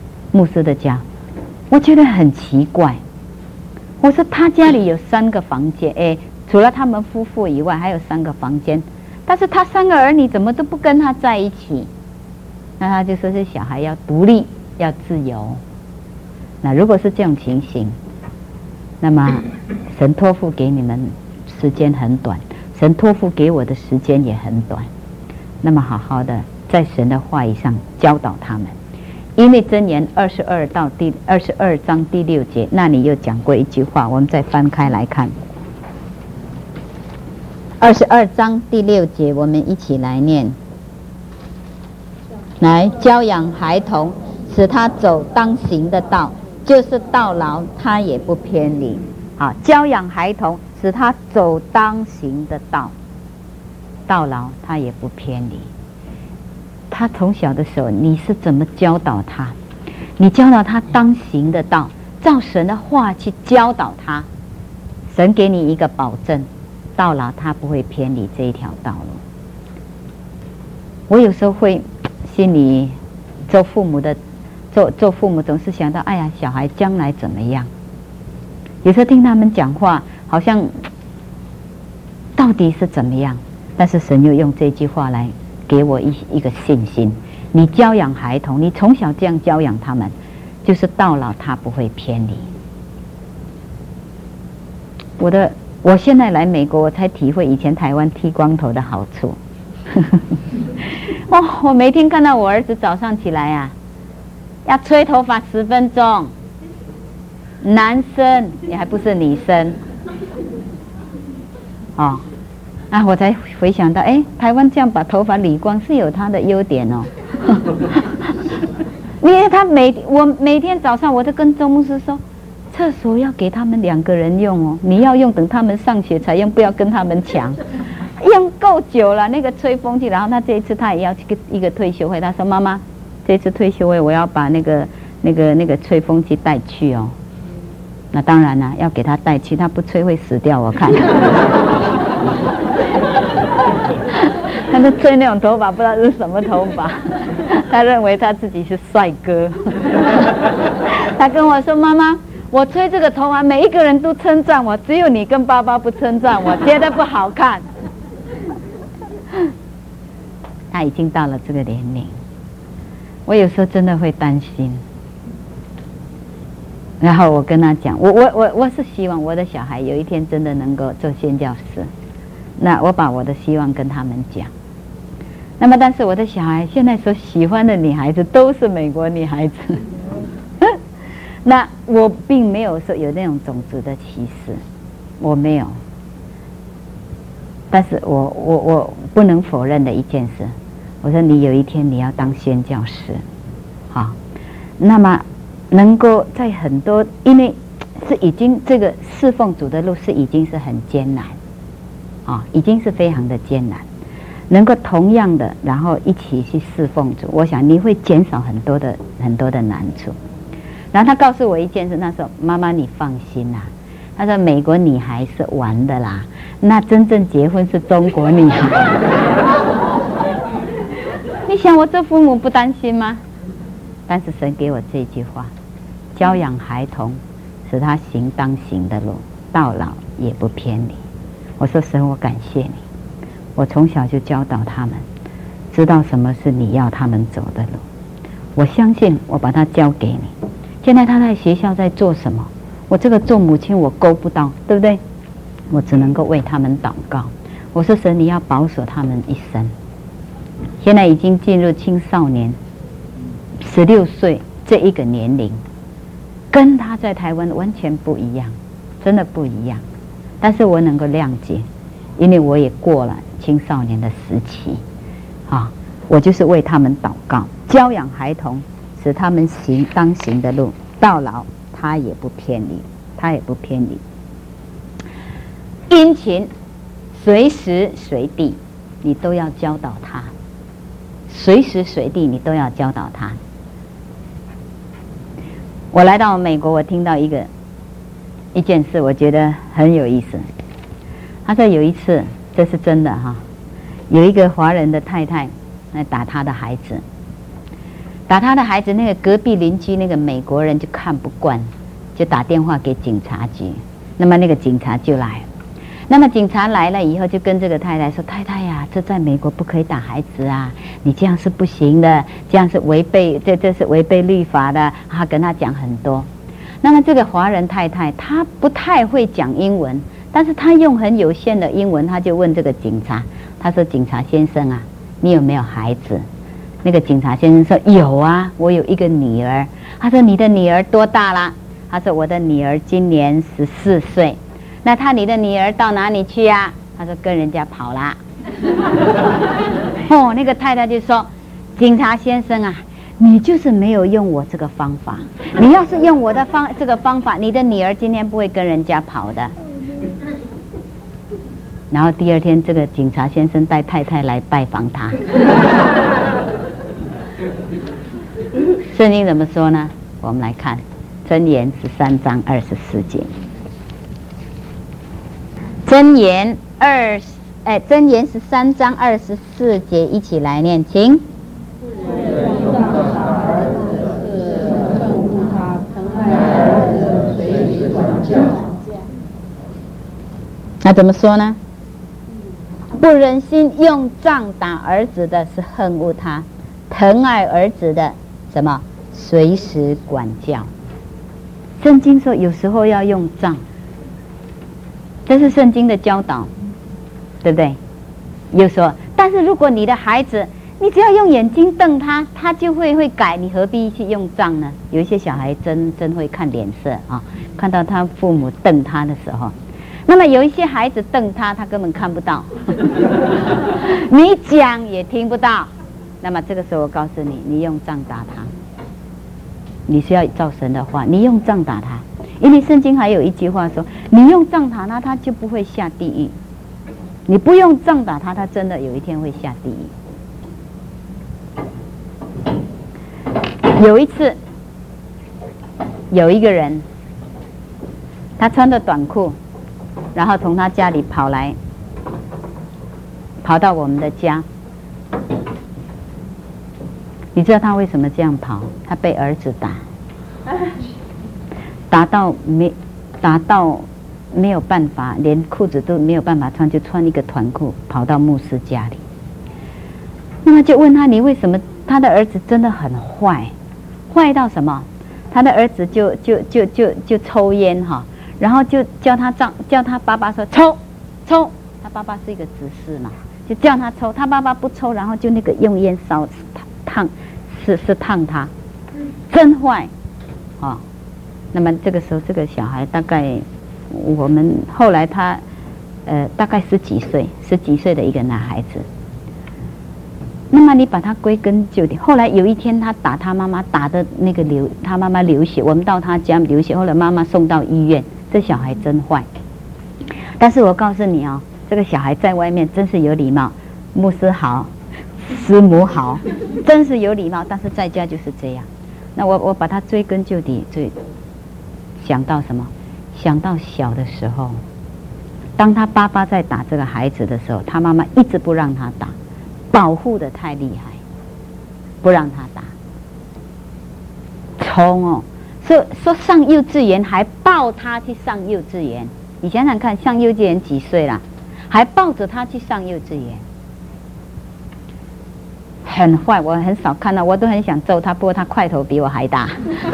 我觉得很奇怪。我说他家里有3个房间，除了他们夫妇以外，还有3个房间，但是他3个儿女怎么都不跟他在一起？那他就说是小孩要独立，要自由。那如果是这种情形， 那么神托付给你们时间很短，神托付给我的时间也很短，那么好好的在神的话语上教导他们。因为箴言22章第6节，那里又讲过一句话，我们再翻开来看。22章第6节，我们一起来念。来，教养孩童，使他走当行的道，就是到老他也不偏离。好，教养孩童，使他走当行的道，到老他也不偏离。他从小的时候，你是怎么教导他？你教导他当行的道，照神的话去教导他，神给你一个保证，到老他不会偏离这一条道路。我有时候会心里做父母总是想到，哎呀，小孩将来怎么样？有时候听他们讲话，好像到底是怎么样？但是神又用这句话来给我一个信心。你教养孩童，你从小这样教养他们，就是到老他不会偏离。我现在来美国，我才体会以前台湾剃光头的好处。我每天看到我儿子早上起来啊，要吹头发10分钟，男生你还不是女生，我才回想到，台湾这样把头发理光是有它的优点哦。因为我每天早上我都跟周牧师说，厕所要给他们2个人用哦，你要用等他们上学才用，不要跟他们抢。用够久了那个吹风机，然后他这一次他也要去一个退休会，他说妈妈，这次退休会我要把那个吹风机带去哦。那当然啦，要给他带去，他不吹会死掉，我看。他就吹那种头发，不知道是什么头发，他认为他自己是帅哥。他跟我说，妈妈，我吹这个头发每一个人都称赞我，只有你跟爸爸不称赞我，觉得不好看。他已经到了这个年龄，我有时候真的会担心。然后我跟他讲，我是希望我的小孩有一天真的能够做宣教士。那我把我的希望跟他们讲。那么但是我的小孩现在所喜欢的女孩子都是美国女孩子。那我并没有说有那种种族的歧视，我没有。但是我不能否认的一件事，我说你有一天你要当宣教士，好，那么能够在很多，因为是已经这个侍奉主的路已经是很艰难，已经是非常的艰难，能够同样的然后一起去侍奉主，我想你会减少很多的难处。然后他告诉我一件事，他说妈妈你放心啦，他说美国女孩是玩的啦，那真正结婚是中国女孩。你想我这父母不担心吗？但是神给我这句话，教养孩童，使他行当行的路，到老也不偏离。我说神，我感谢你，我从小就教导他们，知道什么是你要他们走的路。我相信我把它交给你。现在他在学校在做什么？我这个做母亲我勾不到，对不对？我只能够为他们祷告。我说神，你要保守他们一生。现在已经进入青少年，16岁这一个年龄，跟他在台湾完全不一样，真的不一样。但是我能够谅解，因为我也过了青少年的时期，我就是为他们祷告，教养孩童，使他们行当行的路，到老他也不偏离，他也不偏离。殷勤，随时随地你都要教导他，随时随地你都要教导他。我来到美国，我听到一件事，我觉得很有意思。他说有一次，这是真的哈，有一个华人的太太来打他的孩子，那个隔壁邻居那个美国人就看不惯，就打电话给警察局。那么那个警察就来了，那么警察来了以后，就跟这个太太说：“太太呀，这在美国不可以打孩子啊，你这样是不行的，这样是违背，这是违背律法的。”他跟他讲很多。 那么这个华人太太她不太会讲英文，但是她用很有限的英文，她就问这个警察，她说：“警察先生啊，你有没有孩子？”那个警察先生说：“有啊，我有一个女儿。”他说：“你的女儿多大啦？”他说：“我的女儿今年14岁。”那你的女儿到哪里去啊？他说：“跟人家跑啦。”哦，那个太太就说：“警察先生啊，你就是没有用我这个方法。你要是用我的这个方法，你的女儿今天不会跟人家跑的。”然后第二天，这个警察先生带太太来拜访他。圣经怎么说呢？我们来看箴言13章24节。箴言13章24节，一起来念，请。那怎么说呢？不忍心用杖打儿子的是恨恶他，疼爱儿子的什么？随时管教。圣经说有时候要用杖，这是圣经的教导，对不对？有时候，但是如果你的孩子，你只要用眼睛瞪他，他就会改，你何必去用杖呢？有一些小孩真会看脸色啊，看到他父母瞪他的时候，那么有一些孩子瞪他，他根本看不到，你讲也听不到。那么这个时候我告诉你，你用杖打他，你是要照神的话，你用杖打他，因为圣经还有一句话说，你用杖打他，他就不会下地狱；你不用杖打他，他真的有一天会下地狱。有一次，有一个人，他穿着短裤，然后从他家里跑到我们的家。你知道他为什么这样跑？他被儿子打到没有办法，连裤子都没有办法穿，就穿一个短裤跑到牧师家里。那么就问他，你为什么？他的儿子真的很坏，坏到什么？他的儿子就抽烟哈，然后就叫他爸爸说抽，他爸爸是一个执事嘛，就叫他抽，他爸爸不抽，然后就那个用烟烧烫，是烫他，真坏，哦。那么这个时候，这个小孩大概我们后来他大概十几岁的一个男孩子。那么你把他归根究底，后来有一天他打他妈妈，打的那个他妈妈流血，我们到他家流血，后来妈妈送到医院。这小孩真坏，但是我告诉你哦，这个小孩在外面真是有礼貌，牧师好，师母好，真是有礼貌，但是在家就是这样。那我把他追根究底，想到什么？想到小的时候，当他爸爸在打这个孩子的时候，他妈妈一直不让他打，保护得太厉害，不让他打。说上幼稚园还抱他去上幼稚园，你想想看，上幼稚园几岁啦？还抱着他去上幼稚园，很坏。我很少看到，我都很想揍他，不过他块头比我还大。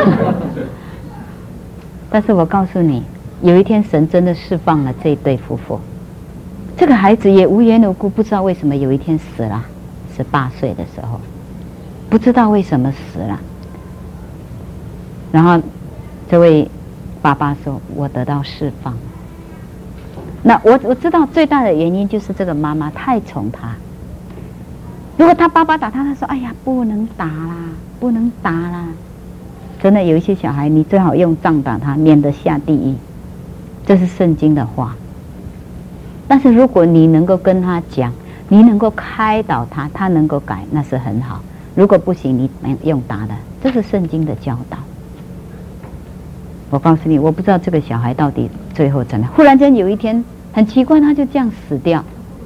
但是我告诉你，有一天神真的释放了这一对夫妇，这个孩子也无缘无故，不知道为什么有一天死了，18岁的时候，不知道为什么死了。然后这位爸爸说：“我得到释放。”那我知道最大的原因就是这个妈妈太宠他。如果他爸爸打他，他说：“哎呀，不能打啦，不能打啦。”真的有一些小孩，你最好用杖打他，免得下地狱。这是圣经的话。但是如果你能够跟他讲，你能够开导他，他能够改，那是很好。如果不行，你用打的，这是圣经的教导。我告诉你，我不知道这个小孩到底最后怎么样。忽然间有一天很奇怪，他就这样死掉。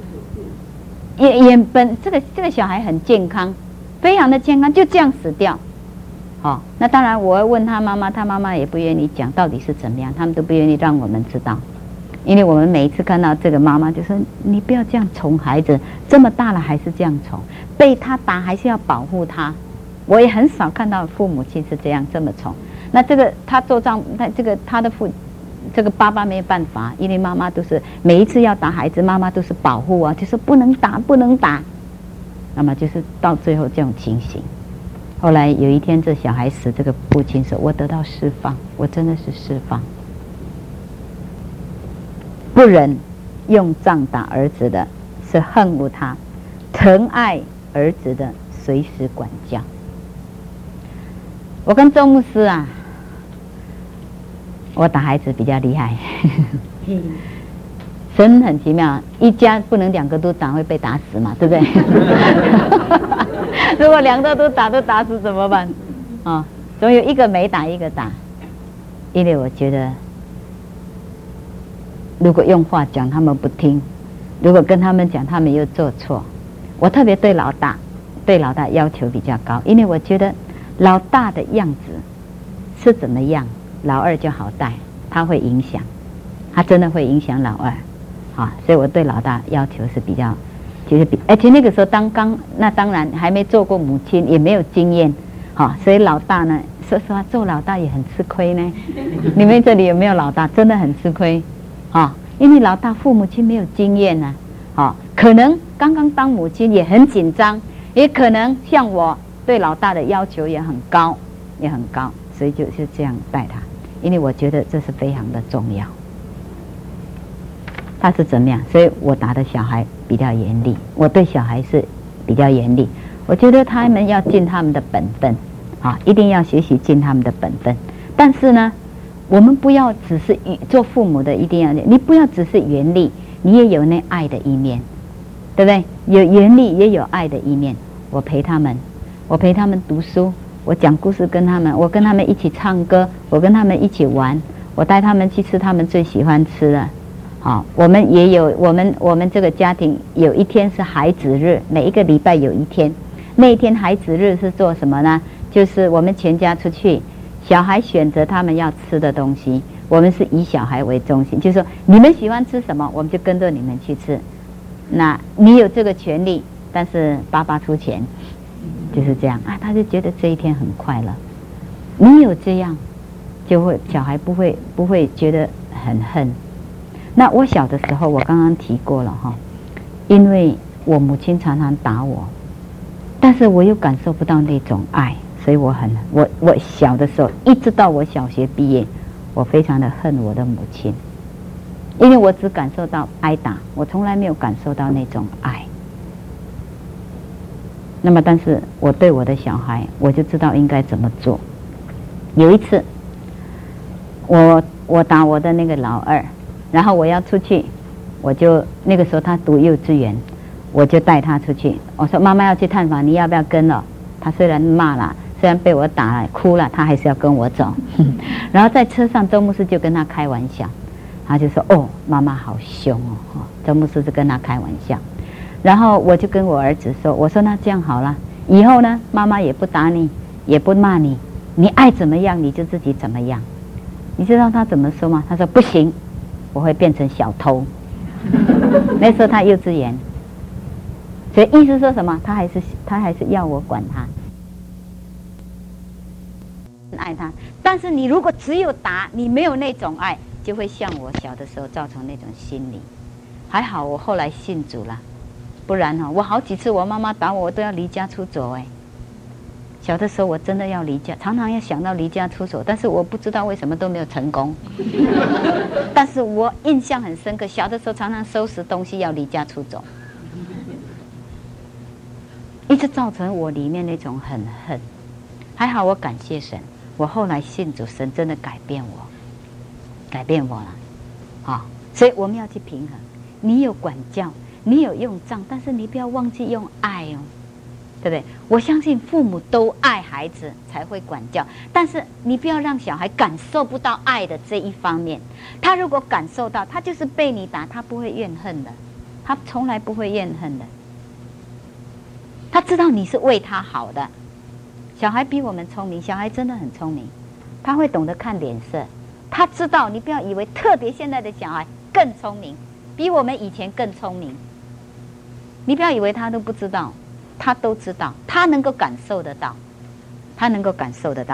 这个小孩很健康，非常的健康，就这样死掉。好，那当然我会问他妈妈，他妈妈也不愿意讲到底是怎么样，他们都不愿意让我们知道。因为我们每一次看到这个妈妈就说，你不要这样宠孩子，这么大了还是这样宠，被他打还是要保护他。我也很少看到父母亲是这么宠。 那这个他做丈，那这个他的这个爸爸没有办法，因为妈妈都是每一次要打孩子，妈妈都是保护啊，就是不能打，不能打。那么就是到最后这种情形。后来有一天，这小孩死，这个父亲说：“我得到释放，我真的是释放。不忍用杖打儿子的，是恨恶他；疼爱儿子的，随时管教。”我跟周牧师啊，我打孩子比较厉害。神很奇妙，一家不能两个都打，会被打死嘛，对不对？如果两个都打死怎么办？啊，总有一个没打，一个打。因为我觉得，如果用话讲他们不听，如果跟他们讲他们又做错，我特别对老大要求比较高，因为我觉得老大的样子是怎么样，老二就好带，他会影响，他真的会影响老二。啊，所以我对老大要求是比较，就是而且那个时候那当然还没做过母亲，也没有经验，好，所以老大呢，说实话做老大也很吃亏呢。你们这里有没有老大？真的很吃亏，啊，因为老大父母亲没有经验呢，啊，可能刚刚当母亲也很紧张，也可能像我对老大的要求也很高，所以就是这样带他，因为我觉得这是非常的重要。他是怎么样？所以我打的小孩比较严厉，我对小孩是比较严厉。我觉得他们要尽他们的本分，啊，一定要学习尽他们的本分。但是呢，我们不要只是做父母的，一定要你不要只是严厉，你也有那爱的一面，对不对？有严厉也有爱的一面。我陪他们读书，我讲故事跟他们，我跟他们一起唱歌，我跟他们一起玩，我带他们去吃他们最喜欢吃的。好，我们也有我们这个家庭有一天是孩子日，每一个礼拜有一天，那一天孩子日是做什么呢？就是我们全家出去，小孩选择他们要吃的东西，我们是以小孩为中心，就是说你们喜欢吃什么，我们就跟着你们去吃。那你有这个权利，但是爸爸出钱，就是这样啊，他就觉得这一天很快乐。你有这样，就会小孩不会觉得很恨。那我小的时候，我刚刚提过了哈，因为我母亲常常打我，但是我又感受不到那种爱，所以我小的时候，一直到我小学毕业，我非常的恨我的母亲，因为我只感受到挨打，我从来没有感受到那种爱。那么，但是我对我的小孩，我就知道应该怎么做。有一次，我打我的那个老二。然后我要出去，我就那个时候他读幼稚园，我就带他出去。我说妈妈要去探访，你要不要跟了？他虽然骂了，虽然被我打了哭了，他还是要跟我走。然后在车上，周牧师就跟他开玩笑，他就说：“哦，妈妈好凶哦。”周牧师就跟他开玩笑。然后我就跟我儿子说：“我说那这样好了，以后呢，妈妈也不打你，也不骂你，你爱怎么样你就自己怎么样。”你知道他怎么说吗？他说：“不行。”我会变成小偷。那时候他幼稚园，所以意思说什么？他还是要我管他，爱他。但是你如果只有打，你没有那种爱，就会像我小的时候造成那种心理。还好我后来信主了，不然我好几次我妈妈打我，我都要离家出走哎。小的时候我真的要离家，常常要想到离家出走，但是我不知道为什么都没有成功。但是我印象很深刻，小的时候常常收拾东西要离家出走，一直造成我里面那种很恨。还好我感谢神，我后来信主，神真的改变我了，啊！所以我们要去平衡，你有管教，你有用杖，但是你不要忘记用爱哦。对不对？我相信父母都爱孩子才会管教，但是你不要让小孩感受不到爱的这一方面。他如果感受到，他就是被你打，他不会怨恨的，他从来不会怨恨的。他知道你是为他好的。小孩比我们聪明，小孩真的很聪明，他会懂得看脸色。他知道，你不要以为特别现在的小孩更聪明，比我们以前更聪明。你不要以为他都不知道。他都知道，他能够感受得到，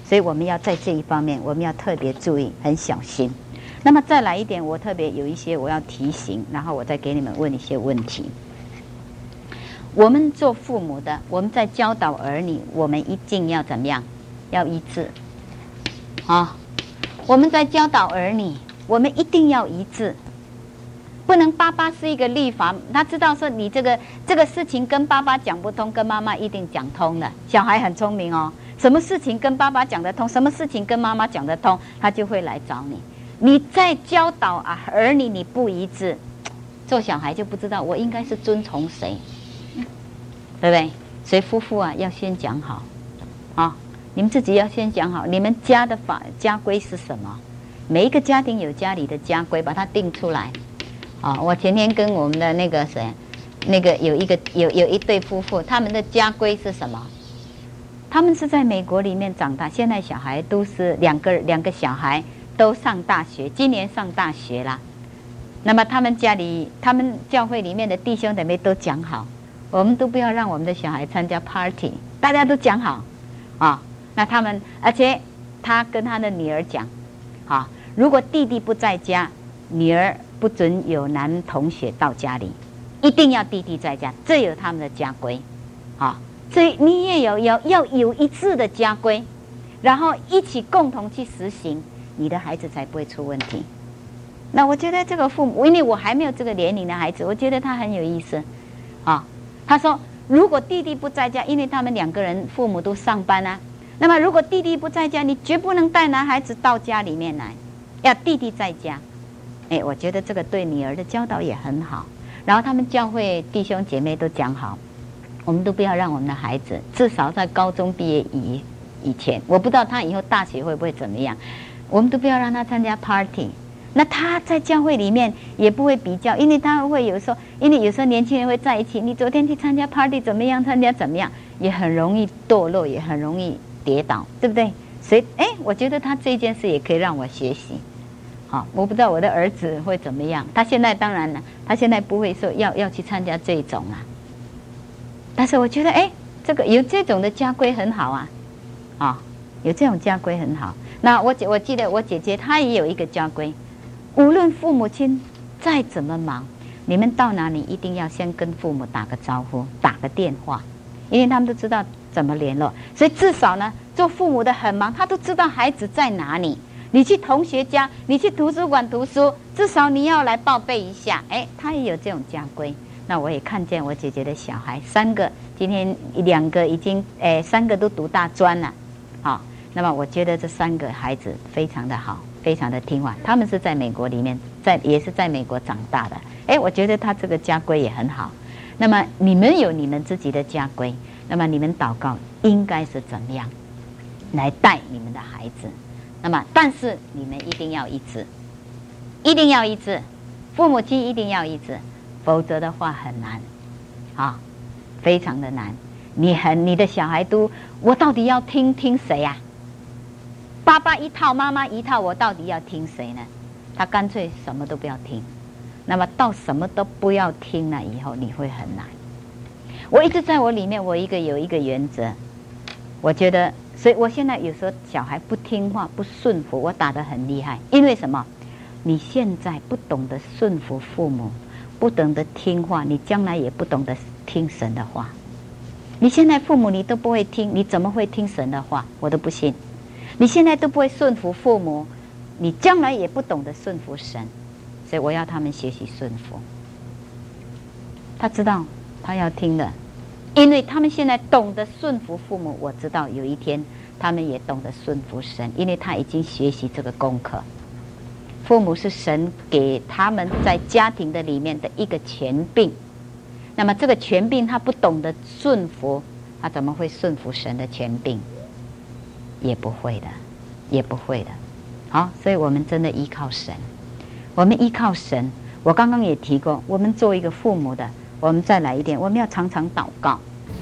所以我们要在这一方面，我们要特别注意，很小心。那么再来一点，我特别有一些我要提醒，然后我再给你们问一些问题。我们做父母的，我们在教导儿女，我们一定要怎么样？要一致啊！我们在教导儿女，我们一定要一致，不能爸爸是一个律法，他知道说你这个事情跟爸爸讲不通，跟妈妈一定讲通的。小孩很聪明哦，什么事情跟爸爸讲得通，什么事情跟妈妈讲得通，他就会来找你。你在教导儿女你不一致，做小孩就不知道我应该是遵从谁，对不对？所以夫妇啊要先讲好啊，你们自己要先讲好，你们家的家规是什么？每一个家庭有家里的家规，把它定出来。啊，我前天跟我们的那个谁，那个有一对夫妇，他们的家规是什么？他们是在美国里面长大，现在小孩都是两个小孩都上大学，今年上大学啦。那么他们教会里面的弟兄姊妹都讲好，我们都不要让我们的小孩参加 party， 大家都讲好啊。那他们，而且他跟他的女儿讲，啊，如果弟弟不在家，女儿不准有男同学到家里，一定要弟弟在家，这有他们的家规，啊，所以你也要有一致的家规，然后一起共同去实行，你的孩子才不会出问题。那我觉得这个父母，因为我还没有这个年龄的孩子，我觉得他很有意思，啊，他说如果弟弟不在家，因为他们两个人父母都上班啊，那么如果弟弟不在家，你绝不能带男孩子到家里面来，要弟弟在家。哎，我觉得这个对女儿的教导也很好。然后他们教会弟兄姐妹都讲好，我们都不要让我们的孩子，至少在高中毕业以前，我不知道他以后大学会不会怎么样，我们都不要让他参加 party。那他在教会里面也不会比较，因为他会有时候，因为有时候年轻人会在一起，你昨天去参加 party 怎么样，参加怎么样，也很容易堕落，也很容易跌倒，对不对？所以，我觉得他这件事也可以让我学习。好，我不知道我的儿子会怎么样。他现在当然了，他现在不会说要去参加这种啊。但是我觉得，这个有这种的家规很好啊，有这种家规很好。那我记得我姐姐她也有一个家规，无论父母亲再怎么忙，你们到哪里一定要先跟父母打个招呼，打个电话，因为他们都知道怎么联络。所以至少呢，做父母的很忙，他都知道孩子在哪里。你去同学家，你去图书馆读书，至少你要来报备一下。他也有这种家规。那我也看见我姐姐的小孩3个，今天2个已经3个都读大专了，好，那么我觉得这3个孩子非常的好，非常的听话。他们是在美国里面，也是在美国长大的。我觉得他这个家规也很好。那么你们有你们自己的家规，那么你们祷告应该是怎么样来带你们的孩子？那么，但是你们一定要一致，一定要一致，父母亲一定要一致，否则的话很难，非常的难。你的小孩都，我到底要听谁呀？爸爸一套，妈妈一套，我到底要听谁呢？他干脆什么都不要听。那么到什么都不要听了以后，你会很难。我一直在我里面，我有一个原则，我觉得。所以我现在有时候小孩不听话不顺服，我打得很厉害。因为什么？你现在不懂得顺服父母，不懂得听话，你将来也不懂得听神的话。你现在父母你都不会听，你怎么会听神的话？我都不信。你现在都不会顺服父母，你将来也不懂得顺服神。所以我要他们学习顺服。他知道他要听的，因为他们现在懂得顺服父母，我知道有一天他们也懂得顺服神，因为他已经学习这个功课。父母是神给他们在家庭的里面的一个权柄，那么这个权柄他不懂得顺服，他怎么会顺服神的权柄？也不会的，也不会的。好，所以我们真的依靠神，我们依靠神。我刚刚也提过，我们作为一个父母的，我们再来一点，我们要常常祷告。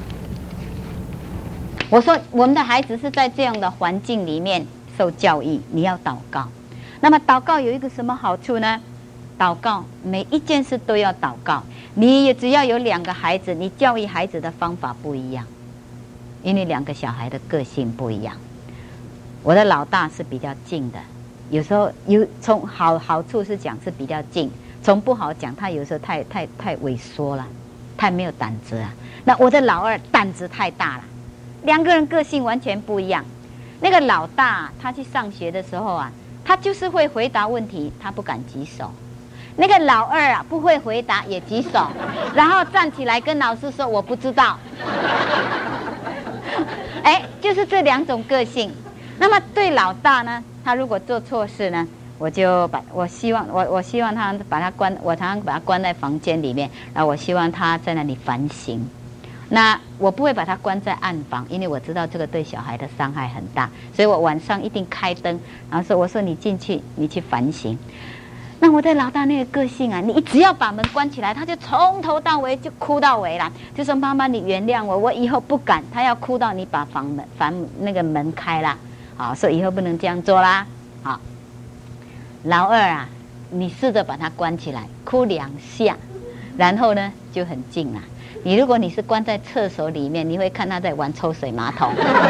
我说我们的孩子是在这样的环境里面受教育，你要祷告。那么祷告有一个什么好处呢？祷告每一件事都要祷告。你也只要有2个孩子，你教育孩子的方法不一样，因为2个小孩的个性不一样。 我的老大是比较静的，有时候从好处是讲是比较静，从不好讲他有时候太萎缩了，太没有胆子了。那我的老二胆子太大了，两个人个性完全不一样。那个老大他去上学的时候啊，他就是会回答问题，他不敢举手。那个老二啊，不会回答也举手，然后站起来跟老师说我不知道。就是这两种个性。那么对老大呢，他如果做错事呢，我希望他把他关，我常常把他关在房间里面，然后我希望他在那里反省。那我不会把他关在暗房，因为我知道这个对小孩的伤害很大，所以我晚上一定开灯，然后我说你进去，你去反省。那我的老大那个个性啊，你只要把门关起来，他就从头到尾就哭到尾了，就说妈妈你原谅我，我以后不敢。他要哭到你把那个门开了，好，所以以后不能这样做啦。好，老二啊，你试着把他关起来，哭2下，然后呢就很静了。如果你是关在厕所里面，你会看他在玩抽水马桶，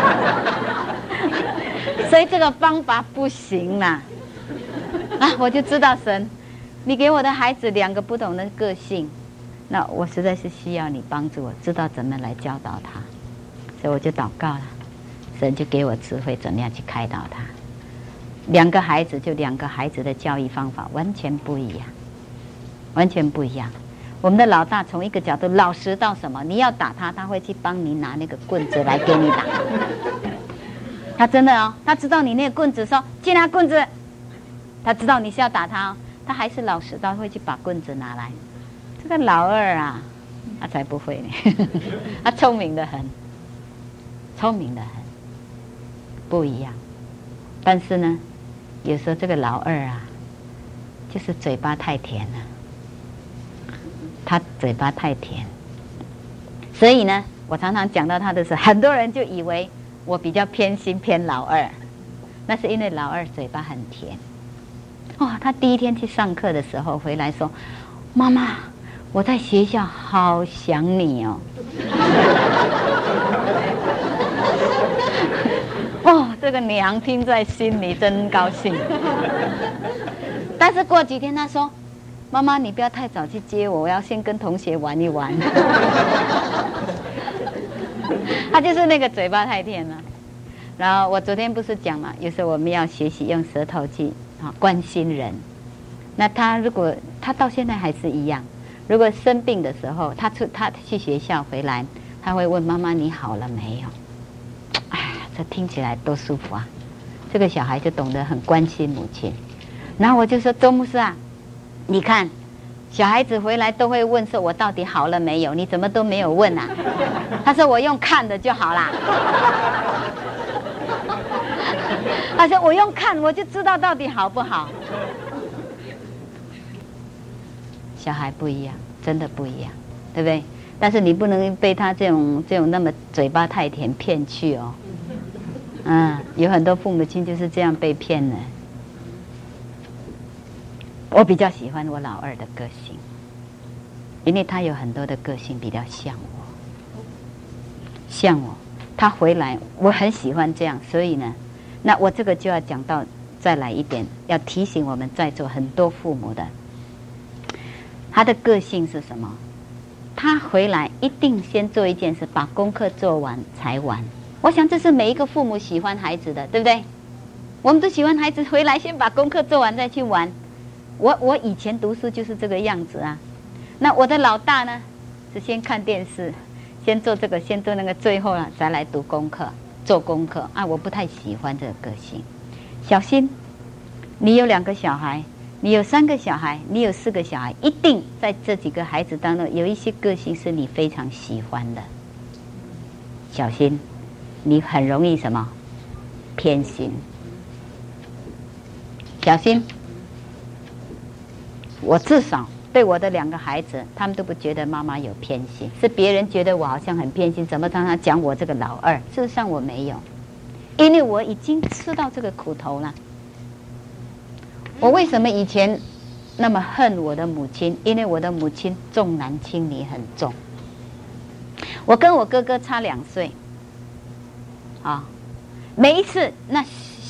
所以这个方法不行啦。我就知道神，你给我的孩子2个不同的个性，那我实在是需要你帮助我，知道怎么来教导他，所以我就祷告了，神就给我智慧，怎么样去开导他。2个孩子就2个孩子的教育方法完全不一样，完全不一样。我们的老大从一个角度老实到什么，你要打他，他会去帮你拿那个棍子来给你打。他真的哦，他知道你那个棍子说去拿棍子。他知道你是要打他哦，他还是老实到会去把棍子拿来。这个老二啊，他才不会呢，他聪明得很，聪明得很，不一样。但是呢，有时候这个老二啊，就是嘴巴太甜了，他嘴巴太甜，所以呢，我常常讲到他的时候，很多人就以为我比较偏心偏老二，那是因为老二嘴巴很甜。他第一天去上课的时候回来说：“妈妈，我在学校好想你哦。”这个娘听在心里真高兴。但是过几天他说：“妈妈，你不要太早去接我，我要先跟同学玩一玩。”他就是那个嘴巴太甜了。然后我昨天不是讲嘛，有时候我们要学习用舌头去关心人。那他如果他到现在还是一样，如果生病的时候，他去学校回来，他会问妈妈你好了没有？这听起来多舒服啊！这个小孩就懂得很关心母亲。然后我就说周牧师啊，你看小孩子回来都会问说我到底好了没有，你怎么都没有问啊？他说我用看的就好啦。他说我用看我就知道到底好不好。小孩不一样，真的不一样，对不对？但是你不能被他这种那么嘴巴太甜骗去哦。有很多父母亲就是这样被骗的。我比较喜欢我老二的个性，因为他有很多的个性比较像我，他回来我很喜欢这样，所以呢，那我这个就要讲到再来一点，要提醒我们在座很多父母的，他的个性是什么？他回来一定先做一件事，把功课做完才玩。我想这是每一个父母喜欢孩子的，对不对？我们都喜欢孩子回来先把功课做完再去玩。我以前读书就是这个样子啊。那我的老大呢，是先看电视，先做这个，先做那个，最后呢再来读功课，做功课啊。我不太喜欢这个个性。小心，你有2个小孩，你有3个小孩，你有4个小孩，一定在这几个孩子当中有一些个性是你非常喜欢的。小心，你很容易什么偏心。小心，我至少对我的2个孩子，他们都不觉得妈妈有偏心，是别人觉得我好像很偏心，怎么常常讲我这个老二？事实上我没有，因为我已经吃到这个苦头了。我为什么以前那么恨我的母亲？因为我的母亲重男轻女很重。我跟我哥哥差2岁，每一次那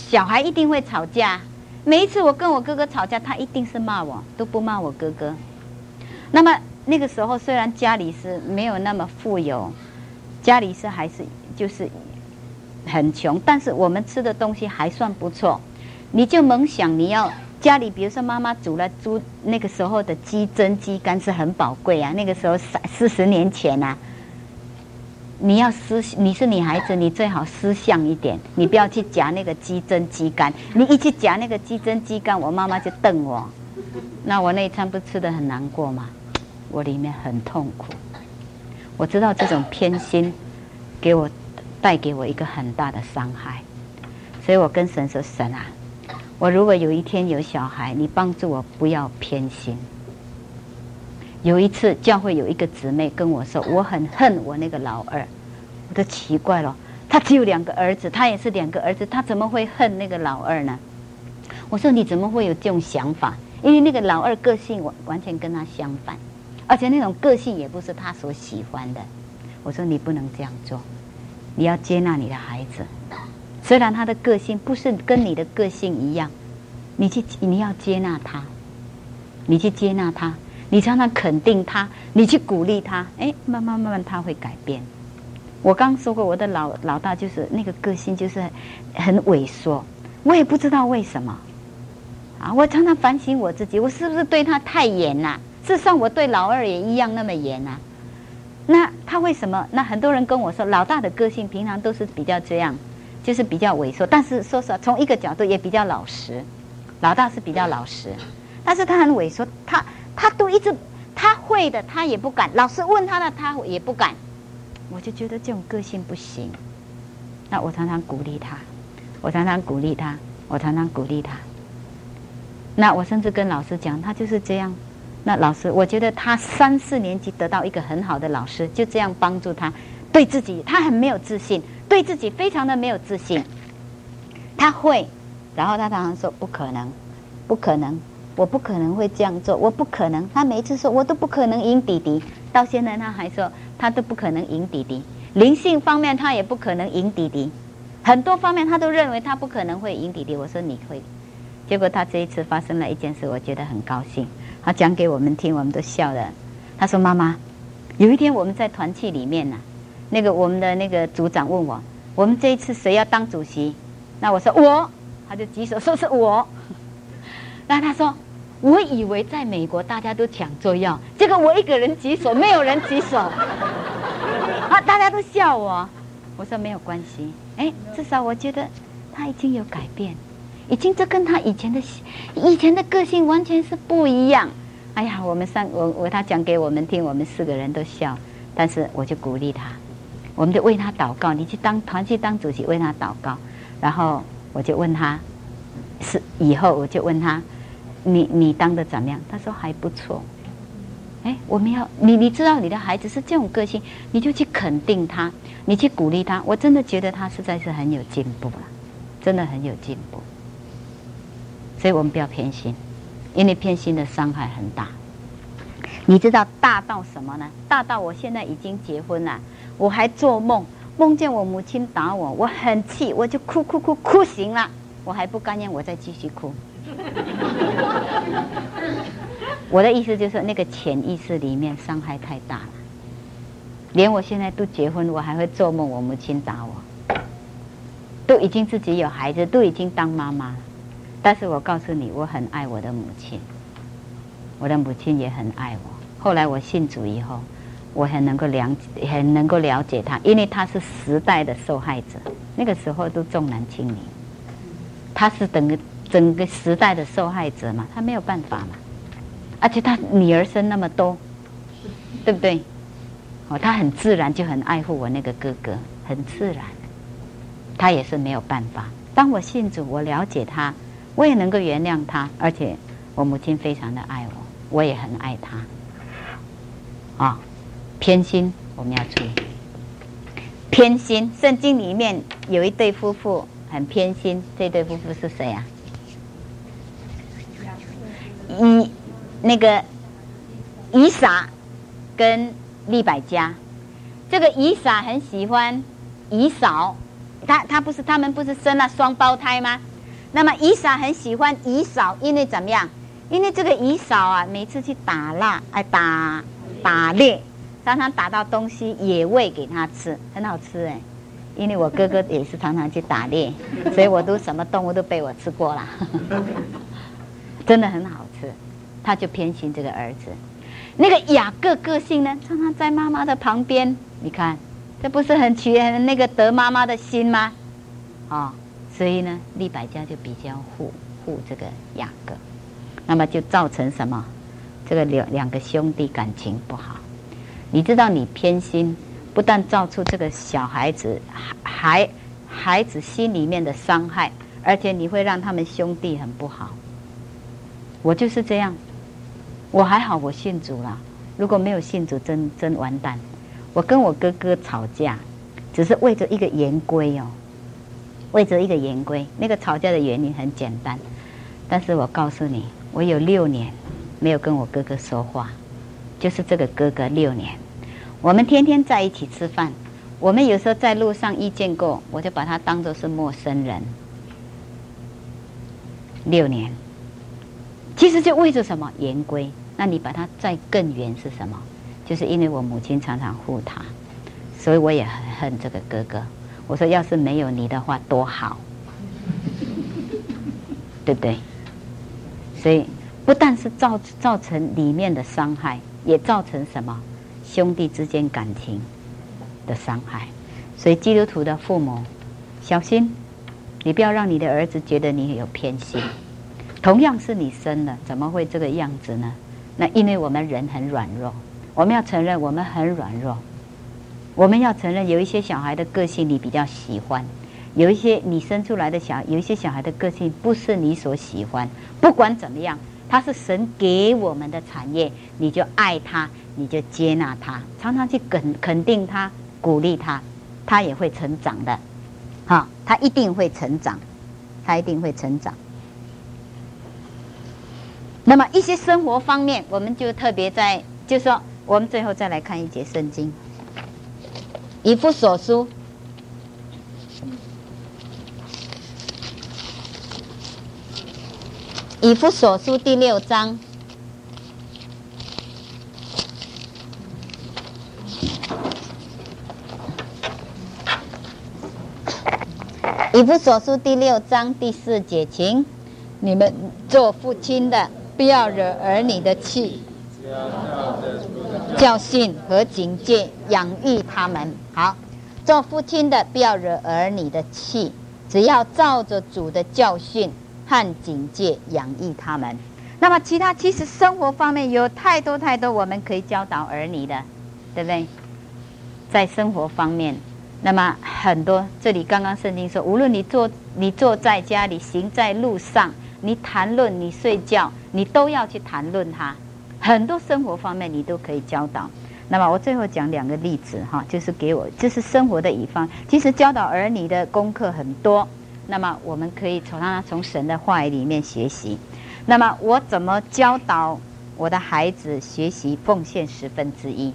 小孩一定会吵架，每一次我跟我哥哥吵架，他一定是骂我，都不骂我哥哥。那么那个时候虽然家里是没有那么富有，家里是还是就是很穷，但是我们吃的东西还算不错。你就猛想你要家里，比如说妈妈煮了猪，那个时候的鸡胗鸡肝是很宝贵啊，那个时候40年前啊。你是女孩子，你最好思想一点，你不要去夹那个鸡胗鸡肝。你一去夹那个鸡胗鸡肝，我妈妈就瞪我。那我那一餐不吃得很难过吗？我里面很痛苦。我知道这种偏心带给我一个很大的伤害，所以我跟神说：神啊，我如果有一天有小孩，你帮助我不要偏心。有一次教会有一个姊妹跟我说，我很恨我那个老二。我都奇怪了，他只有2个儿子，他也是2个儿子，他怎么会恨那个老二呢？我说你怎么会有这种想法？因为那个老二个性完全跟他相反，而且那种个性也不是他所喜欢的。我说你不能这样做，你要接纳你的孩子，虽然他的个性不是跟你的个性一样，你要接纳他，你去接纳他，你常常肯定他，你去鼓励他，慢慢他会改变。我刚说过，我的老大就是那个个性就是很萎缩，我也不知道为什么啊。我常常反省我自己，我是不是对他太严了？事实上我对老二也一样那么严啊。那他为什么？那很多人跟我说，老大的个性平常都是比较这样，就是比较萎缩，但是说实话，从一个角度也比较老实。老大是比较老实，但是他很萎缩，他都一直他会的他也不敢，老师问他的他也不敢。我就觉得这种个性不行。那我常常鼓励他，我常常鼓励他。那我甚至跟老师讲，他就是这样。那老师，我觉得他3、4年级得到一个很好的老师，就这样帮助他。对自己他很没有自信，对自己非常的没有自信。他会，然后他常常说不可能，我不可能会这样做，我不可能。他每一次说我都不可能赢弟弟，到现在他还说他都不可能赢弟弟。灵性方面他也不可能赢弟弟，很多方面他都认为他不可能会赢弟弟。我说你会。结果他这一次发生了一件事，我觉得很高兴。他讲给我们听，我们都笑了。他说妈妈，有一天我们在团契里面呢，我们的那个组长问我们这一次谁要当主席？那我说我，他就举手说是我。那他说我以为在美国大家都抢着要，结果我一个人举手，没有人举手。啊，大家都笑我。我说没有关系，至少我觉得他已经有改变，这跟他以前的个性完全是不一样。哎呀，他讲给我们听，我们4个人都笑，但是我就鼓励他，我们就为他祷告。你去团去当主席，为他祷告。然后我就问他，以后我就问他，你当得怎么样？他说还不错。我们要你知道你的孩子是这种个性，你就去肯定他，你去鼓励他。我真的觉得他实在是很有进步了，真的很有进步。所以我们不要偏心，因为偏心的伤害很大。你知道大到什么呢？大到我现在已经结婚了，我还做梦见我母亲打我，我很气，我就哭醒了，我还不甘愿，我再继续哭。我的意思就是那个潜意识里面伤害太大了，连我现在都结婚，我还会做梦我母亲打我，都已经自己有孩子，都已经当妈妈了。但是我告诉你，我很爱我的母亲，我的母亲也很爱我。后来我信主以后，我很能够了解她，因为她是时代的受害者，那个时候都重男轻女，她是整个时代的受害者嘛，她没有办法嘛。而且她女儿生那么多，对不对？她很自然就很爱护我那个哥哥，很自然。她也是没有办法。当我信主，我了解她，我也能够原谅她，而且我母亲非常的爱我，我也很爱她。偏心我们要注意。偏心，圣经里面有一对夫妇很偏心，这对夫妇是谁啊？以撒跟利百加。这个以撒很喜欢以扫，他们不是生了双胞胎吗？ 那么姨嫂很喜欢姨嫂，因为怎么样？因为这个姨嫂啊，每次去打猎，常常打到东西野味给他吃，很好吃哎。因为我哥哥也是常常去打猎，所以我都什么动物都被我吃过了，真的很好吃。他就偏心这个儿子。那个雅各个性呢，常常在妈妈的旁边，你看，这不是很那个得妈妈的心吗？哦，所以呢，利百加就比较护这个雅各，那么就造成什么？这个两个兄弟感情不好。你知道，你偏心。不但造出这个小孩子孩子心里面的伤害，而且你会让他们兄弟很不好。我就是这样，我还好，我信主了。如果没有信主，真完蛋。我跟我哥哥吵架，只是为着一个圆规哦，为着一个圆规。那个吵架的原因很简单，但是我告诉你，我有6年没有跟我哥哥说话，就是这个哥哥6年。我们天天在一起吃饭，我们有时候在路上遇见过，我就把他当作是陌生人。6年，其实就为着什么圆规？那你把它再更圆是什么？就是因为我母亲常常护他，所以我也很恨这个哥哥。我说要是没有你的话多好，对不对？所以不但是造成里面的伤害，也造成什么？兄弟之间感情的伤害。所以基督徒的父母小心，你不要让你的儿子觉得你有偏心。同样是你生的，怎么会这个样子呢？那因为我们人很软弱，我们要承认我们很软弱，我们要承认有一些小孩的个性你比较喜欢，有一些你生出来的有一些小孩的个性不是你所喜欢。不管怎么样，他是神给我们的产业，你就爱他，你就接纳他，常常去肯定他，鼓励他，他也会成长的，哈，他一定会成长，他一定会成长。那么一些生活方面，我们就特别就是说，我们最后再来看一节圣经，以弗所书。以弗所书第6章，以弗所书第6章第4节，请你们做父亲的，不要惹儿女的气，教训和警戒，养育他们。好，做父亲的不要惹儿女的气，只要照着主的教训和警戒养育他们。那么其实生活方面有太多我们可以教导儿女的，对不对？在生活方面，那么很多，这里刚刚圣经说，无论你坐在家里，行在路上，你谈论，你睡觉，你都要去谈论它。很多生活方面你都可以教导。那么我最后讲2个例子哈，就是就是生活的一方。其实教导儿女的功课很多，那么我们可以从神的话语里面学习。那么我怎么教导我的孩子学习奉献1/10？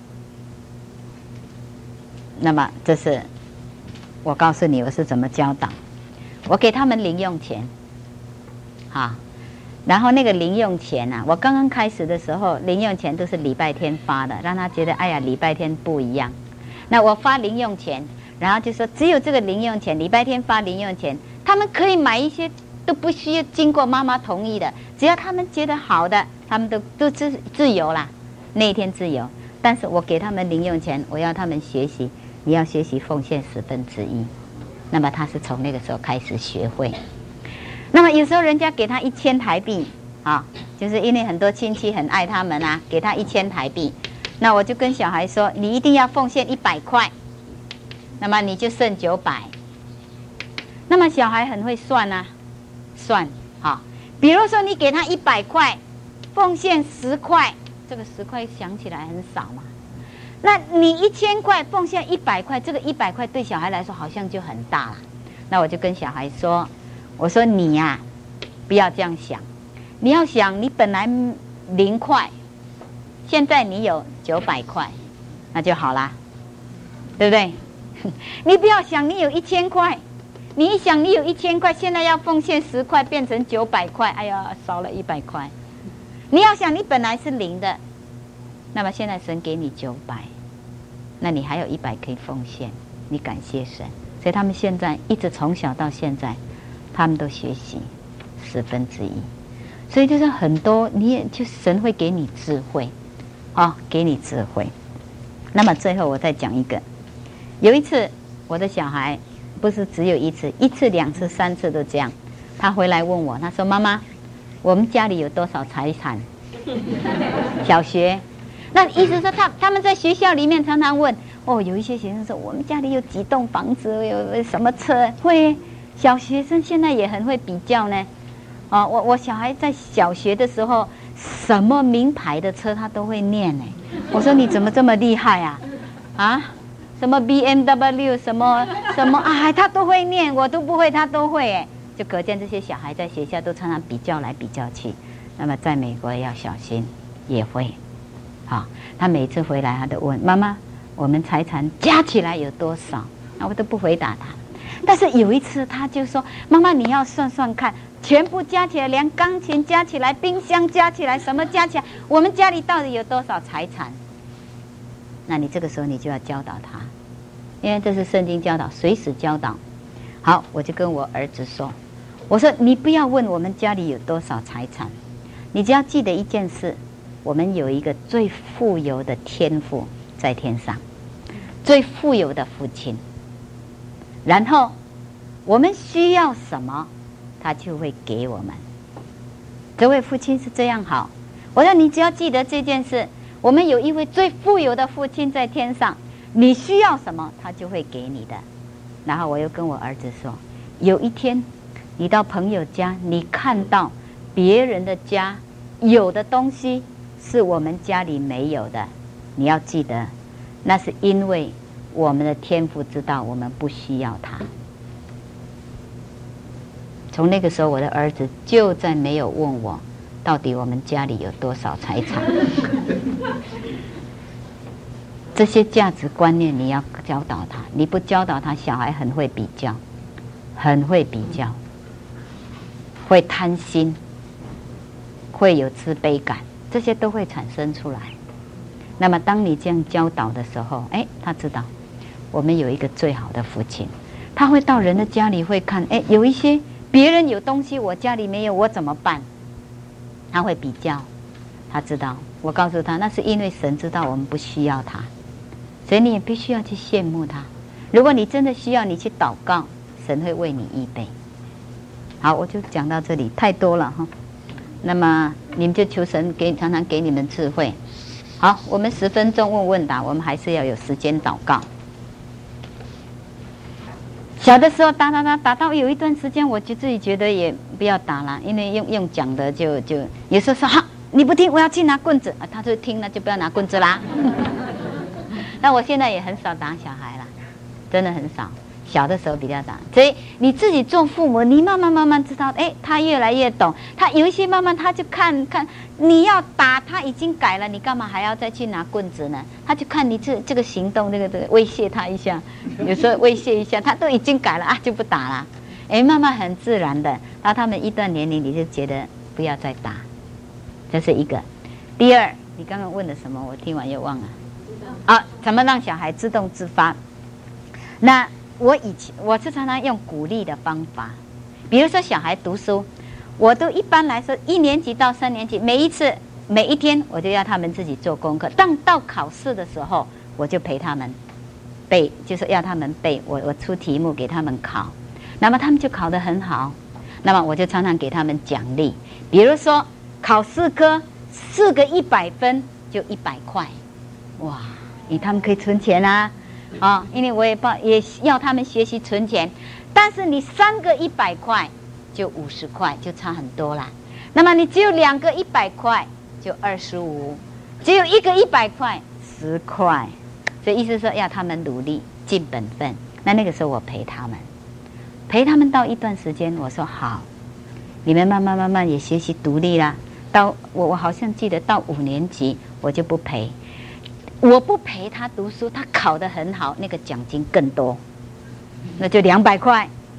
那么这是我告诉你我是怎么教导。我给他们零用钱，好，然后那个零用钱啊，我刚刚开始的时候，零用钱都是礼拜天发的，让他觉得哎呀礼拜天不一样。那我发零用钱，然后就说只有这个零用钱，礼拜天发零用钱，他们可以买一些都不需要经过妈妈同意的，只要他们觉得好的，他们都自由啦，那一天自由。但是我给他们零用钱，我要他们学习，你要学习奉献1/10。那么他是从那个时候开始学会。那么有时候人家给他1000台币啊，就是因为很多亲戚很爱他们啊，给他1000台币。那我就跟小孩说，你一定要奉献100块，那么你就剩900。那么小孩很会算啊，算好。比如说你给他100块，奉献10块，这个10块想起来很少嘛。那你1000块奉献100块，这个100块对小孩来说好像就很大了。那我就跟小孩说，我说你呀，不要这样想，你要想你本来0块，现在你有900块，那就好啦，对不对？你不要想你有1000块， 你一想，你有1000块，现在要奉献10块，变成900块，哎呀，少了100块。你要想，你本来是0的，那么现在神给你900，那你还有100可以奉献，你感谢神。所以他们现在一直从小到现在，他们都学习1/10。所以就是很多，你也就神会给你智慧，给你智慧。那么最后我再讲一个，有一次我的小孩不是只有1次，1次、2次、3次都这样。他回来问我，他说：“妈妈，我们家里有多少财产？”小学，那意思说他们在学校里面常常问，有一些学生说我们家里有几栋房子，有什么车，会小学生现在也很会比较呢。我小孩在小学的时候，什么名牌的车他都会念呢。我说你怎么这么厉害啊？什么 BMW 什么他都会念，我都不会，他都会哎，就可见这些小孩在学校都常常比较来比较去。那么在美国也要小心，也会，他每次回来他都问妈妈，我们财产加起来有多少？那我都不回答他。但是有一次他就说，妈妈你要算算看，全部加起来，连钢琴加起来，冰箱加起来，什么加起来，我们家里到底有多少财产？那你这个时候你就要教导他，因为这是圣经教导，随时教导。好，我就跟我儿子说，我说你不要问我们家里有多少财产，你只要记得一件事，我们有一个最富有的天父在天上，最富有的父亲，然后我们需要什么他就会给我们。这位父亲是这样好，我说你只要记得这件事，我们有一位最富有的父亲在天上，你需要什么他就会给你的。然后我又跟我儿子说，有一天你到朋友家，你看到别人的家有的东西是我们家里没有的，你要记得，那是因为我们的天父知道我们不需要他。从那个时候，我的儿子就再没有问我到底我们家里有多少财产。这些价值观念你要教导他，你不教导他，小孩很会比较，很会比较，会贪心，会有自卑感，这些都会产生出来。那么当你这样教导的时候，他知道我们有一个最好的父亲，他会到人的家里会看，有一些别人有东西我家里没有，我怎么办？他会比较，他知道，我告诉他，那是因为神知道我们不需要他，所以你也必须要去羡慕他。如果你真的需要，你去祷告，神会为你预备。好，我就讲到这里，太多了哈。那么你们就求神常常给你们智慧。好，我们10分钟问问答，我们还是要有时间祷告。小的时候打到有一段时间，我就自己觉得也不要打了，因为用讲的就有时候说好你不听，我要去拿棍子，他就听了就不要拿棍子啦。那我现在也很少打小孩了，真的很少。小的时候比较打，所以你自己做父母，你慢慢知道，他越来越懂。他有一些慢慢他就看你要打，他已经改了，你干嘛还要再去拿棍子呢？他就看你这个行动，这个威胁他一下，有时候威胁一下，他都已经改了就不打了。慢慢很自然的，到他们一段年龄，你就觉得不要再打，这是一个。第二，你刚刚问的什么？我听完又忘了。怎么让小孩自动自发？那我是常常用鼓励的方法，比如说小孩读书，我都一般来说1年级到3年级，每一天我就要他们自己做功课。当到考试的时候，我就陪他们背，就是要他们背，我出题目给他们考，那么他们就考得很好。那么我就常常给他们奖励，比如说考4科，4个100分就100块，哇，因为他们可以存钱啊。因为我也要他们学习存钱，但是你3个100块就50块，就差很多啦。那么你只有2个100块就25，只有1个100块10块，所以意思说要他们努力尽本分。那个时候我陪他们到一段时间，我说好，你们慢慢也学习独立啦。到我好像记得到5年级我就不陪。我不陪他读书，他考得很好，那个奖金更多，那就200块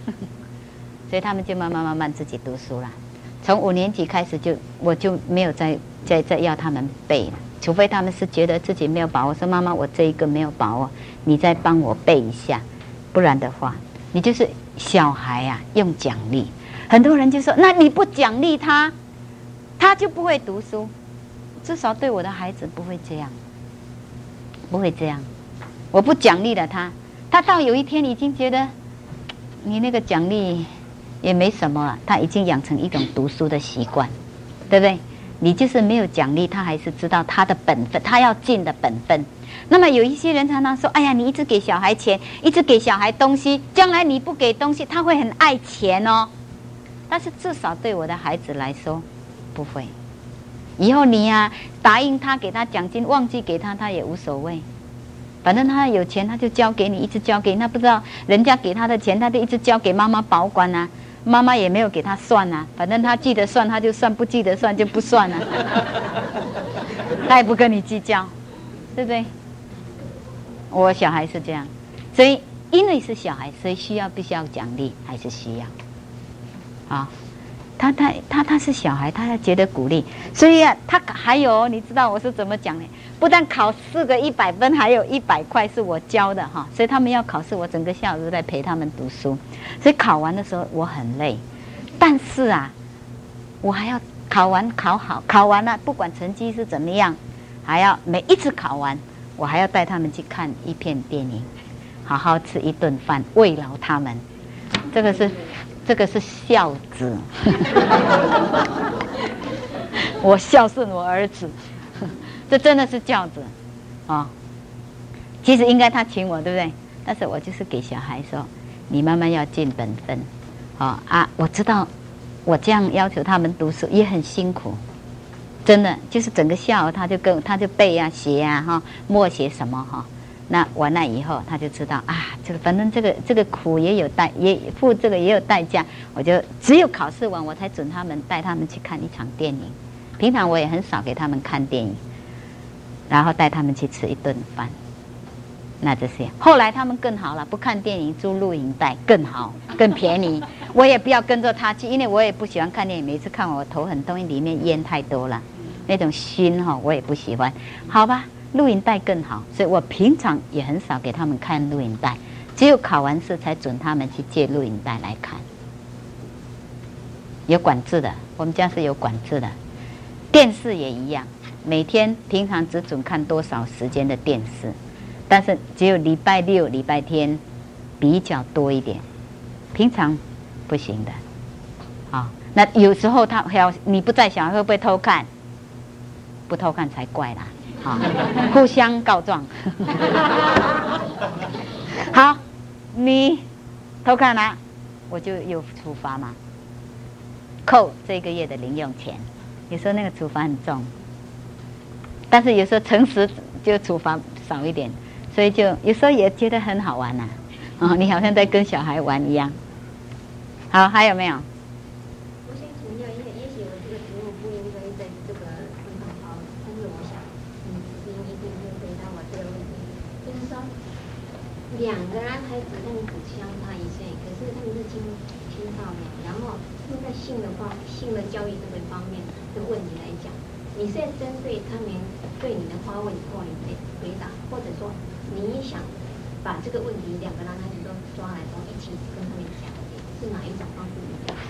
所以他们就慢慢自己读书了。从5年级开始我就没有再要他们背了，除非他们是觉得自己没有把握，说妈妈我这一个没有把握，你再帮我背一下，不然的话，你就是小孩啊，用奖励。很多人就说，那你不奖励他就不会读书。至少对我的孩子不会这样，不会这样。我不奖励了他到有一天已经觉得你那个奖励也没什么了，他已经养成一种读书的习惯，对不对？你就是没有奖励，他还是知道他的本分，他要尽的本分。那么有一些人常常说，哎呀，你一直给小孩钱，一直给小孩东西，将来你不给东西，他会很爱钱哦。但是至少对我的孩子来说，不会。以后你呀，答应他给他奖金，忘记给他，他也无所谓。反正他有钱，他就交给你，一直交给你。他不知道人家给他的钱，他就一直交给妈妈保管啊。妈妈也没有给他算啊，反正他记得算他就算，不记得算就不算了。他也不跟你计较，对不对？我小孩是这样，所以因为是小孩，所以必须要奖励，还是需要啊。他是小孩，他要觉得鼓励，所以啊，他还有你知道我是怎么讲呢？不但考4个100分，还有100块是我教的哈，所以他们要考试，我整个下午都在陪他们读书，所以考完的时候我很累，但是啊，我还要考好，考完了不管成绩是怎么样，还要每一次考完，我还要带他们去看一片电影，好好吃一顿饭，慰劳他们，这个是孝子，我孝顺我儿子，这真的是孝子啊！其实应该他请我，对不对？但是我就是给小孩说，你慢慢要尽本分，我知道我这样要求他们读书也很辛苦，真的就是整个下午他就背啊写啊默写什么那完了以后，他就知道啊，反正这个苦也付这个也有代价。我就只有考试完，我才准带他们去看一场电影。平常我也很少给他们看电影，然后带他们去吃一顿饭。那这些后来他们更好了，不看电影，租录影带更好，更便宜。我也不要跟着他去，因为我也不喜欢看电影，每次看我头很痛，里面烟太多了，那种熏我也不喜欢。好吧。录影带更好，所以我平常也很少给他们看录影带，只有考完试才准他们去借录影带来看。有管制的，我们家是有管制的。电视也一样，平常只准看多少时间的电视，但是只有礼拜6、礼拜天比较多一点，平常不行的。那有时候你不在，小孩会不会偷看？不偷看才怪啦。互相告状。好，你偷看了，我就有处罚嘛，扣这个月的零用钱。有时候那个处罚很重，但是有时候诚实就处罚少一点，所以就有时候也觉得很好玩呐。你好像在跟小孩玩一样。好，还有没有？ 2个男孩子跟你只相差1岁，可是他们是青少年，然后在性的教育这个方面的问题来讲，你是在针对他们对你的发问或你的回答，或者说你想把这个问题2个男孩子都抓来，然后一起跟他们讲，是哪一种方式？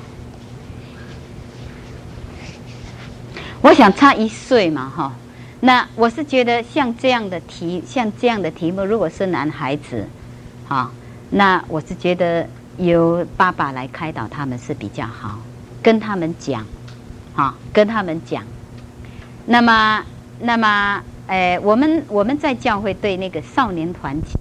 我想差1岁嘛那我是觉得像这样的题目，如果是男孩子，那我是觉得由爸爸来开导他们是比较好，跟他们讲，跟他们讲。那么，我们在教会对那个少年团体，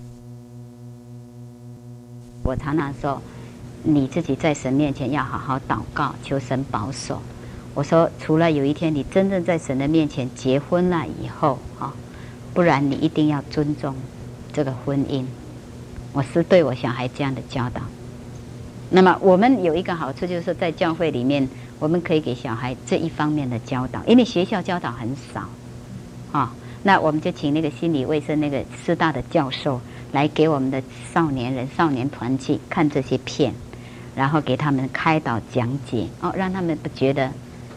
我常常说，你自己在神面前要好好祷告，求神保守。我说，除了有一天你真正在神的面前结婚了以后不然你一定要尊重这个婚姻。我是对我小孩这样的教导。那么我们有一个好处，就是在教会里面，我们可以给小孩这一方面的教导，因为学校教导很少那我们就请那个心理卫生那个师大的教授来给我们的少年团契看这些片， 然后给他们开导讲解，让他们不觉得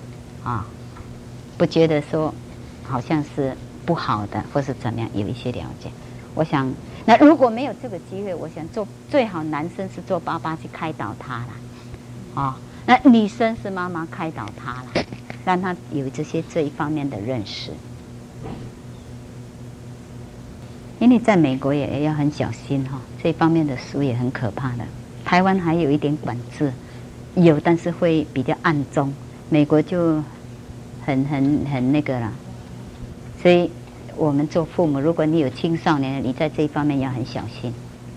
不觉得说好像是不好的或是怎么样，有一些了解。我想那如果没有这个机会，我想最好男生是做爸爸去开导他啦，那女生是妈妈开导他啦，让他有这一方面的认识。因为在美国也要很小心这方面的书也很可怕的。台湾还有一点管制，有但是会比较暗中，美国就很那个了。所以我们做父母，如果你有青少年，你在这一方面要很小心。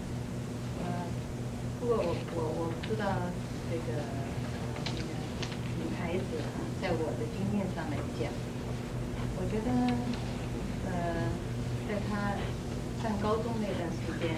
不过我知道这个女孩子在我的经验上来讲，我觉得在她上高中那段时间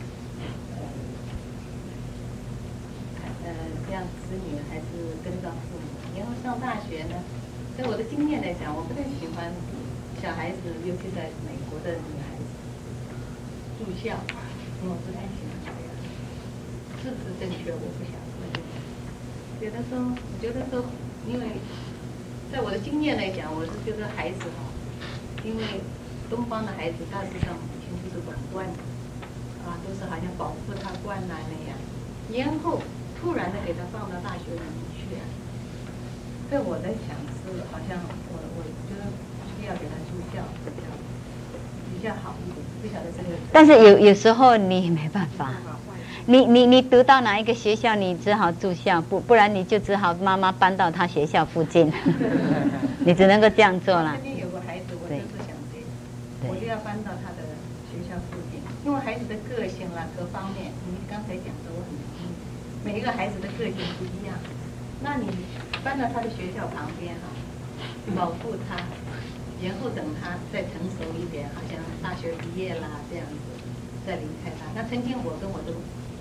让子女还是跟着父母。然后上大学呢，在我的经验来讲，我不太喜欢小孩子，尤其在美国的女孩子住校，我不太喜欢这样。是不是正确？我不晓得。我觉得说，因为在我的经验来讲，我是觉得孩子因为东方的孩子大致上母亲都是管惯的，都是好像保护他惯那样，然后突然的给他放到大学里面去在我在想是好像我觉得需要给他住校比较好一点，不晓得这个。 但是有时候你没办法，你读到哪一个学校，你只好住校，不然你就只好妈妈搬到他学校附近，你只能够这样做了。 这边有个孩子，我就是想我就要搬到他的学校附近，因为孩子的个性啦各方面，你刚才讲的我很同意，每一个孩子的个性不一样，那你搬到他的学校旁边保护他，然后等他再成熟一点，好像大学毕业啦这样子，再离开他。那曾经我跟我的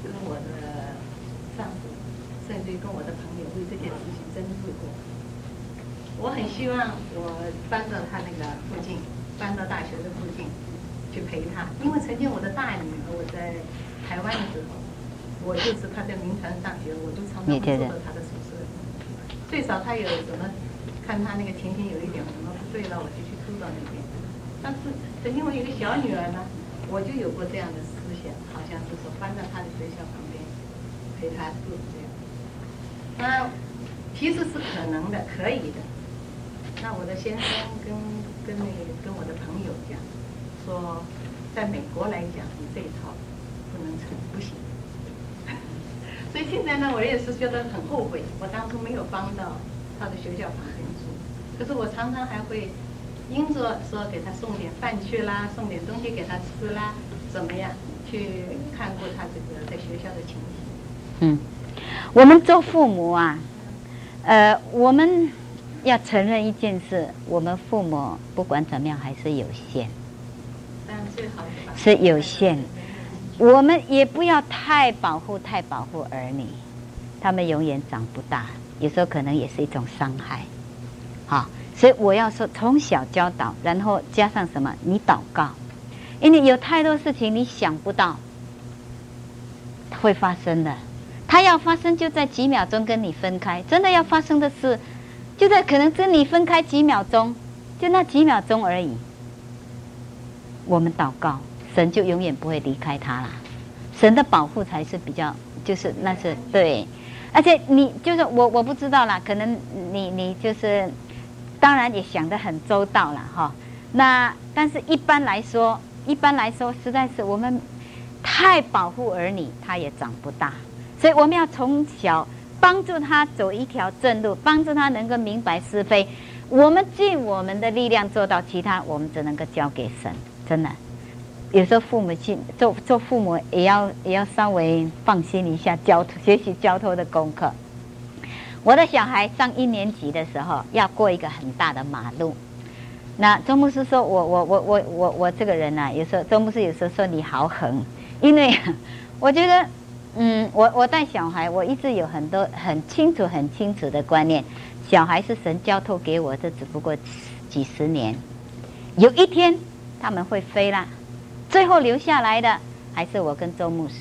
上司，甚至于跟我的朋友为这件事情争执过。我很希望我搬到他那个附近，搬到大学的附近去陪他，因为曾经我的大女儿我在台湾的时候，我就是他在民传上学，我都常常住到他的宿舍，最少他有什么看他那个情形有一点什么不对了，我就去住到那边。但是曾经我有个小女儿呢，我就有过这样的思想，好像是说搬到他的学校旁边陪他住这样。那其实是可能的，可以的。那我的先生跟我的朋友讲，说在美国来讲，你这一套不能成，不行。所以现在呢，我也是觉得很后悔，我当初没有帮到他的学校旁边住。可是我常常还会因着说给他送点饭去啦，送点东西给他吃啦，怎么样去看过他这个在学校的情形。 我们做父母我们要承认一件事，我们父母不管怎么样还是有限，是有限。我们也不要太保护儿女，他们永远长不大，有时候可能也是一种伤害。所以我要说从小教导，然后加上什么？你祷告，因为有太多事情你想不到会发生的，它要发生就在几秒钟跟你分开，真的要发生的事就在可能跟你分开几秒钟，就那几秒钟而已。我们祷告，神就永远不会离开他啦。神的保护才是比较，就是那是对。而且你就是我不知道啦，可能你就是当然也想得很周到啦哈。那但是一般来说实在是我们太保护儿女，他也长不大。所以我们要从小帮助他走一条正路，帮助他能够明白是非。我们尽我们的力量做到，其他我们只能够交给神。真的，有时候父母亲做父母也要稍微放心一下，学习交托的功课。我的小孩上1年级的时候要过一个很大的马路，那周牧师说我这个人有时候周牧师有时候说你好狠，因为我觉得我带小孩，我一直有很多很清楚的观念，小孩是神交托给我，这只不过几十年，有一天他们会飞啦，最后留下来的还是我跟周牧师。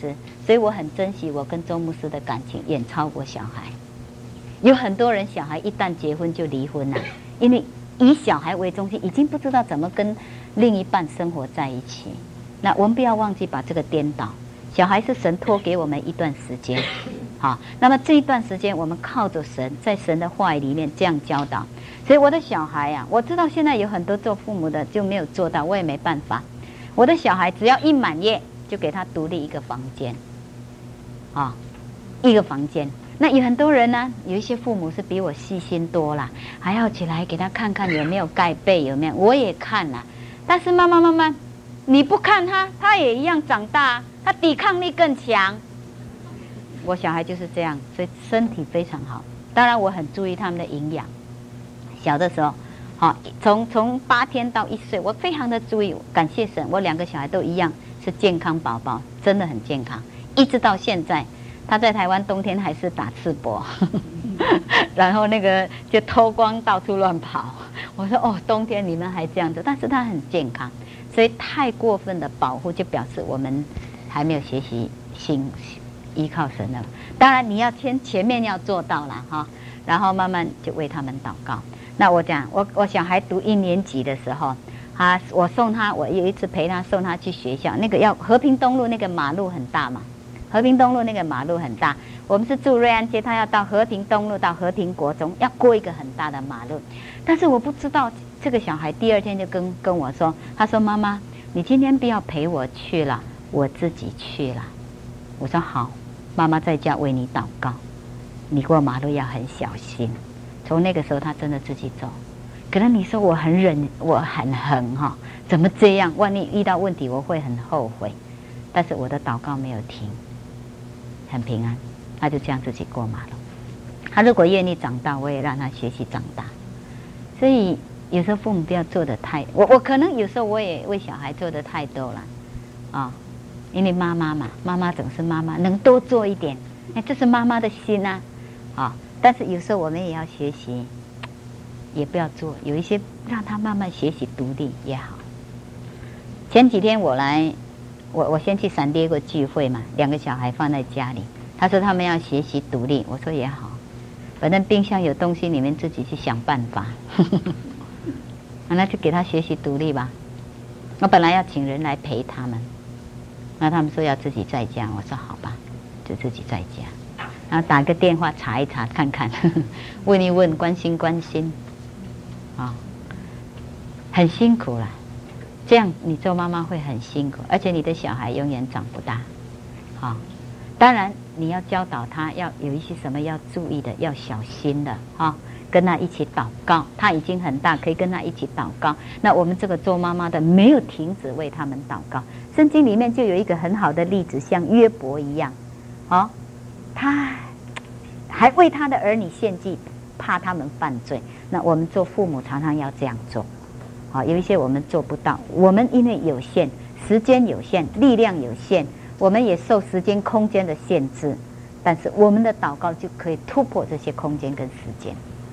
所以我很珍惜我跟周牧师的感情，远超过小孩。有很多人小孩一旦结婚就离婚了，因为以小孩为中心，已经不知道怎么跟另一半生活在一起。那我们不要忘记把这个颠倒，小孩是神托给我们一段时间，好，那么这一段时间我们靠着神，在神的话语里面这样教导。所以我的小孩啊，我知道现在有很多做父母的就没有做到，我也没办法。我的小孩只要一满月，就给他独立一个房间，啊，一个房间。那有很多人呢，有一些父母是比我细心多啦，还要起来给他看看有没有盖被，有没有，我也看啦。但是慢慢，你不看他，他也一样长大，他抵抗力更强。我小孩就是这样，所以身体非常好。当然我很注意他们的营养。小的时候，好，从8天到1岁，我非常的注意。感谢神，我2个小孩都一样是健康宝宝，真的很健康，一直到现在。他在台湾冬天还是打赤膊，然后那个就脱光到处乱跑。我说哦，冬天你们还这样子，但是他很健康，所以太过分的保护就表示我们还没有学习心依靠神了。当然你要前面要做到了哈，然后慢慢就为他们祷告。那我讲我小孩读1年级的时候，我送他，我有一次陪他送他去学校，那个要和平东路那个马路很大嘛。和平东路那个马路很大，我们是住瑞安街，他要到和平东路到和平国中，要过一个很大的马路。但是我不知道，这个小孩第2天就跟我说，他说妈妈，你今天不要陪我去了，我自己去了。我说好，妈妈在家为你祷告，你过马路要很小心。从那个时候他真的自己走。可能你说我很忍，我很横哈，怎么这样？万一遇到问题我会很后悔。但是我的祷告没有停。很平安，他就这样自己过马路。他如果愿意长大，我也让他学习长大。所以有时候父母不要做的太，我可能有时候我也为小孩做的太多了，啊，因为妈妈嘛，妈妈总是妈妈，能多做一点，这是妈妈的心啊，啊。但是有时候我们也要学习，也不要做，有一些让他慢慢学习独立也好。前几天我先去闪爹个聚会嘛，2个小孩放在家里，他说他们要学习独立，我说也好，反正冰箱有东西，你们自己去想办法。那就给他学习独立吧。我本来要请人来陪他们，那他们说要自己在家，我说好吧，就自己在家，然后打个电话查一查看看，问一问，关心关心，啊，很辛苦啦。这样你做妈妈会很辛苦，而且你的小孩永远长不大，好，当然你要教导他要有一些什么要注意的，要小心的哈，跟他一起祷告，他已经很大，可以跟他一起祷告。那我们这个做妈妈的没有停止为他们祷告。圣经里面就有一个很好的例子，像约伯一样，哦，他还为他的儿女献祭，怕他们犯罪。那我们做父母常常要这样做。好，有一些我们做不到，我们因为有限，时间有限，力量有限，我们也受时间空间的限制，但是我们的祷告就可以突破这些空间跟时间。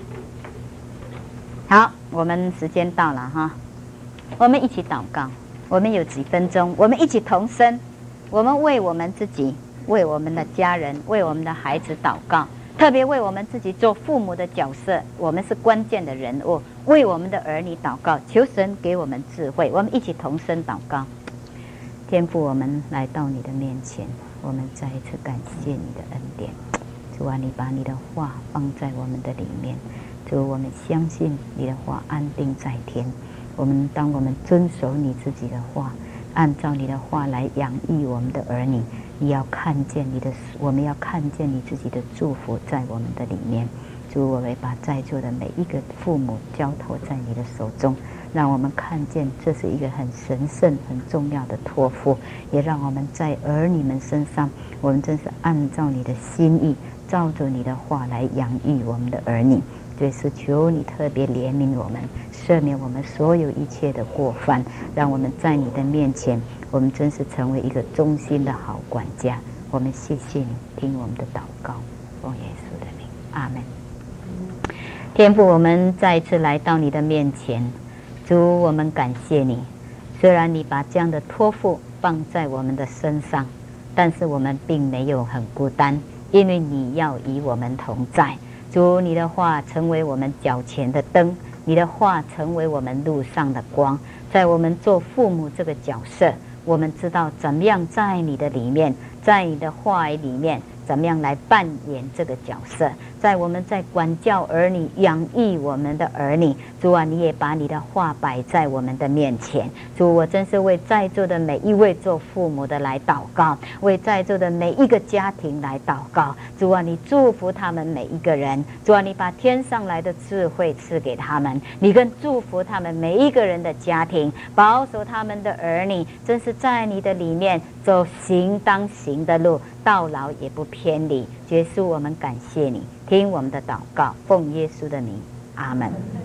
好，我们时间到了哈，我们一起祷告，我们有几分钟，我们一起同声，我们为我们自己，为我们的家人，为我们的孩子祷告，特别为我们自己做父母的角色，我们是关键的人物，为我们的儿女祷告，求神给我们智慧。我们一起同声祷告。天父，我们来到你的面前，我们再一次感谢你的恩典。主啊，你把你的话放在我们的里面，主，我们相信你的话安定在天。当我们遵守你自己的话，按照你的话来养育我们的儿女，你要看见我们要看见你自己的祝福在我们的里面。主，我们把在座的每一个父母交托在你的手中，让我们看见这是一个很神圣很重要的托付，也让我们在儿女们身上，我们真是按照你的心意，照着你的话来养育我们的儿女。对，是求你特别怜悯我们，赦免我们所有一切的过犯，让我们在你的面前，我们真是成为一个忠心的好管家。我们谢谢你，听我们的祷告，奉耶稣的名，阿们。天父，我们再一次来到你的面前，主，我们感谢你。虽然你把这样的托付放在我们的身上， 但是我们并没有很孤单，因为你要与我们同在。主，你的话成为我们脚前的灯，你的话成为我们路上的光。在我们做父母这个角色，我们知道怎么样在你的里面，在你的话语里面，怎么样来扮演这个角色。在我们在管教儿女、养育我们的儿女，主啊，你也把你的话摆在我们的面前。主，我真是为在座的每一位做父母的来祷告，为在座的每一个家庭来祷告。主啊，你祝福他们每一个人。主啊，你把天上来的智慧赐给他们，你更祝福他们每一个人的家庭，保守他们的儿女，真是在你的里面走行当行的路，到老也不偏离。耶稣，我们感谢你，听我们的祷告，奉耶稣的名，阿门。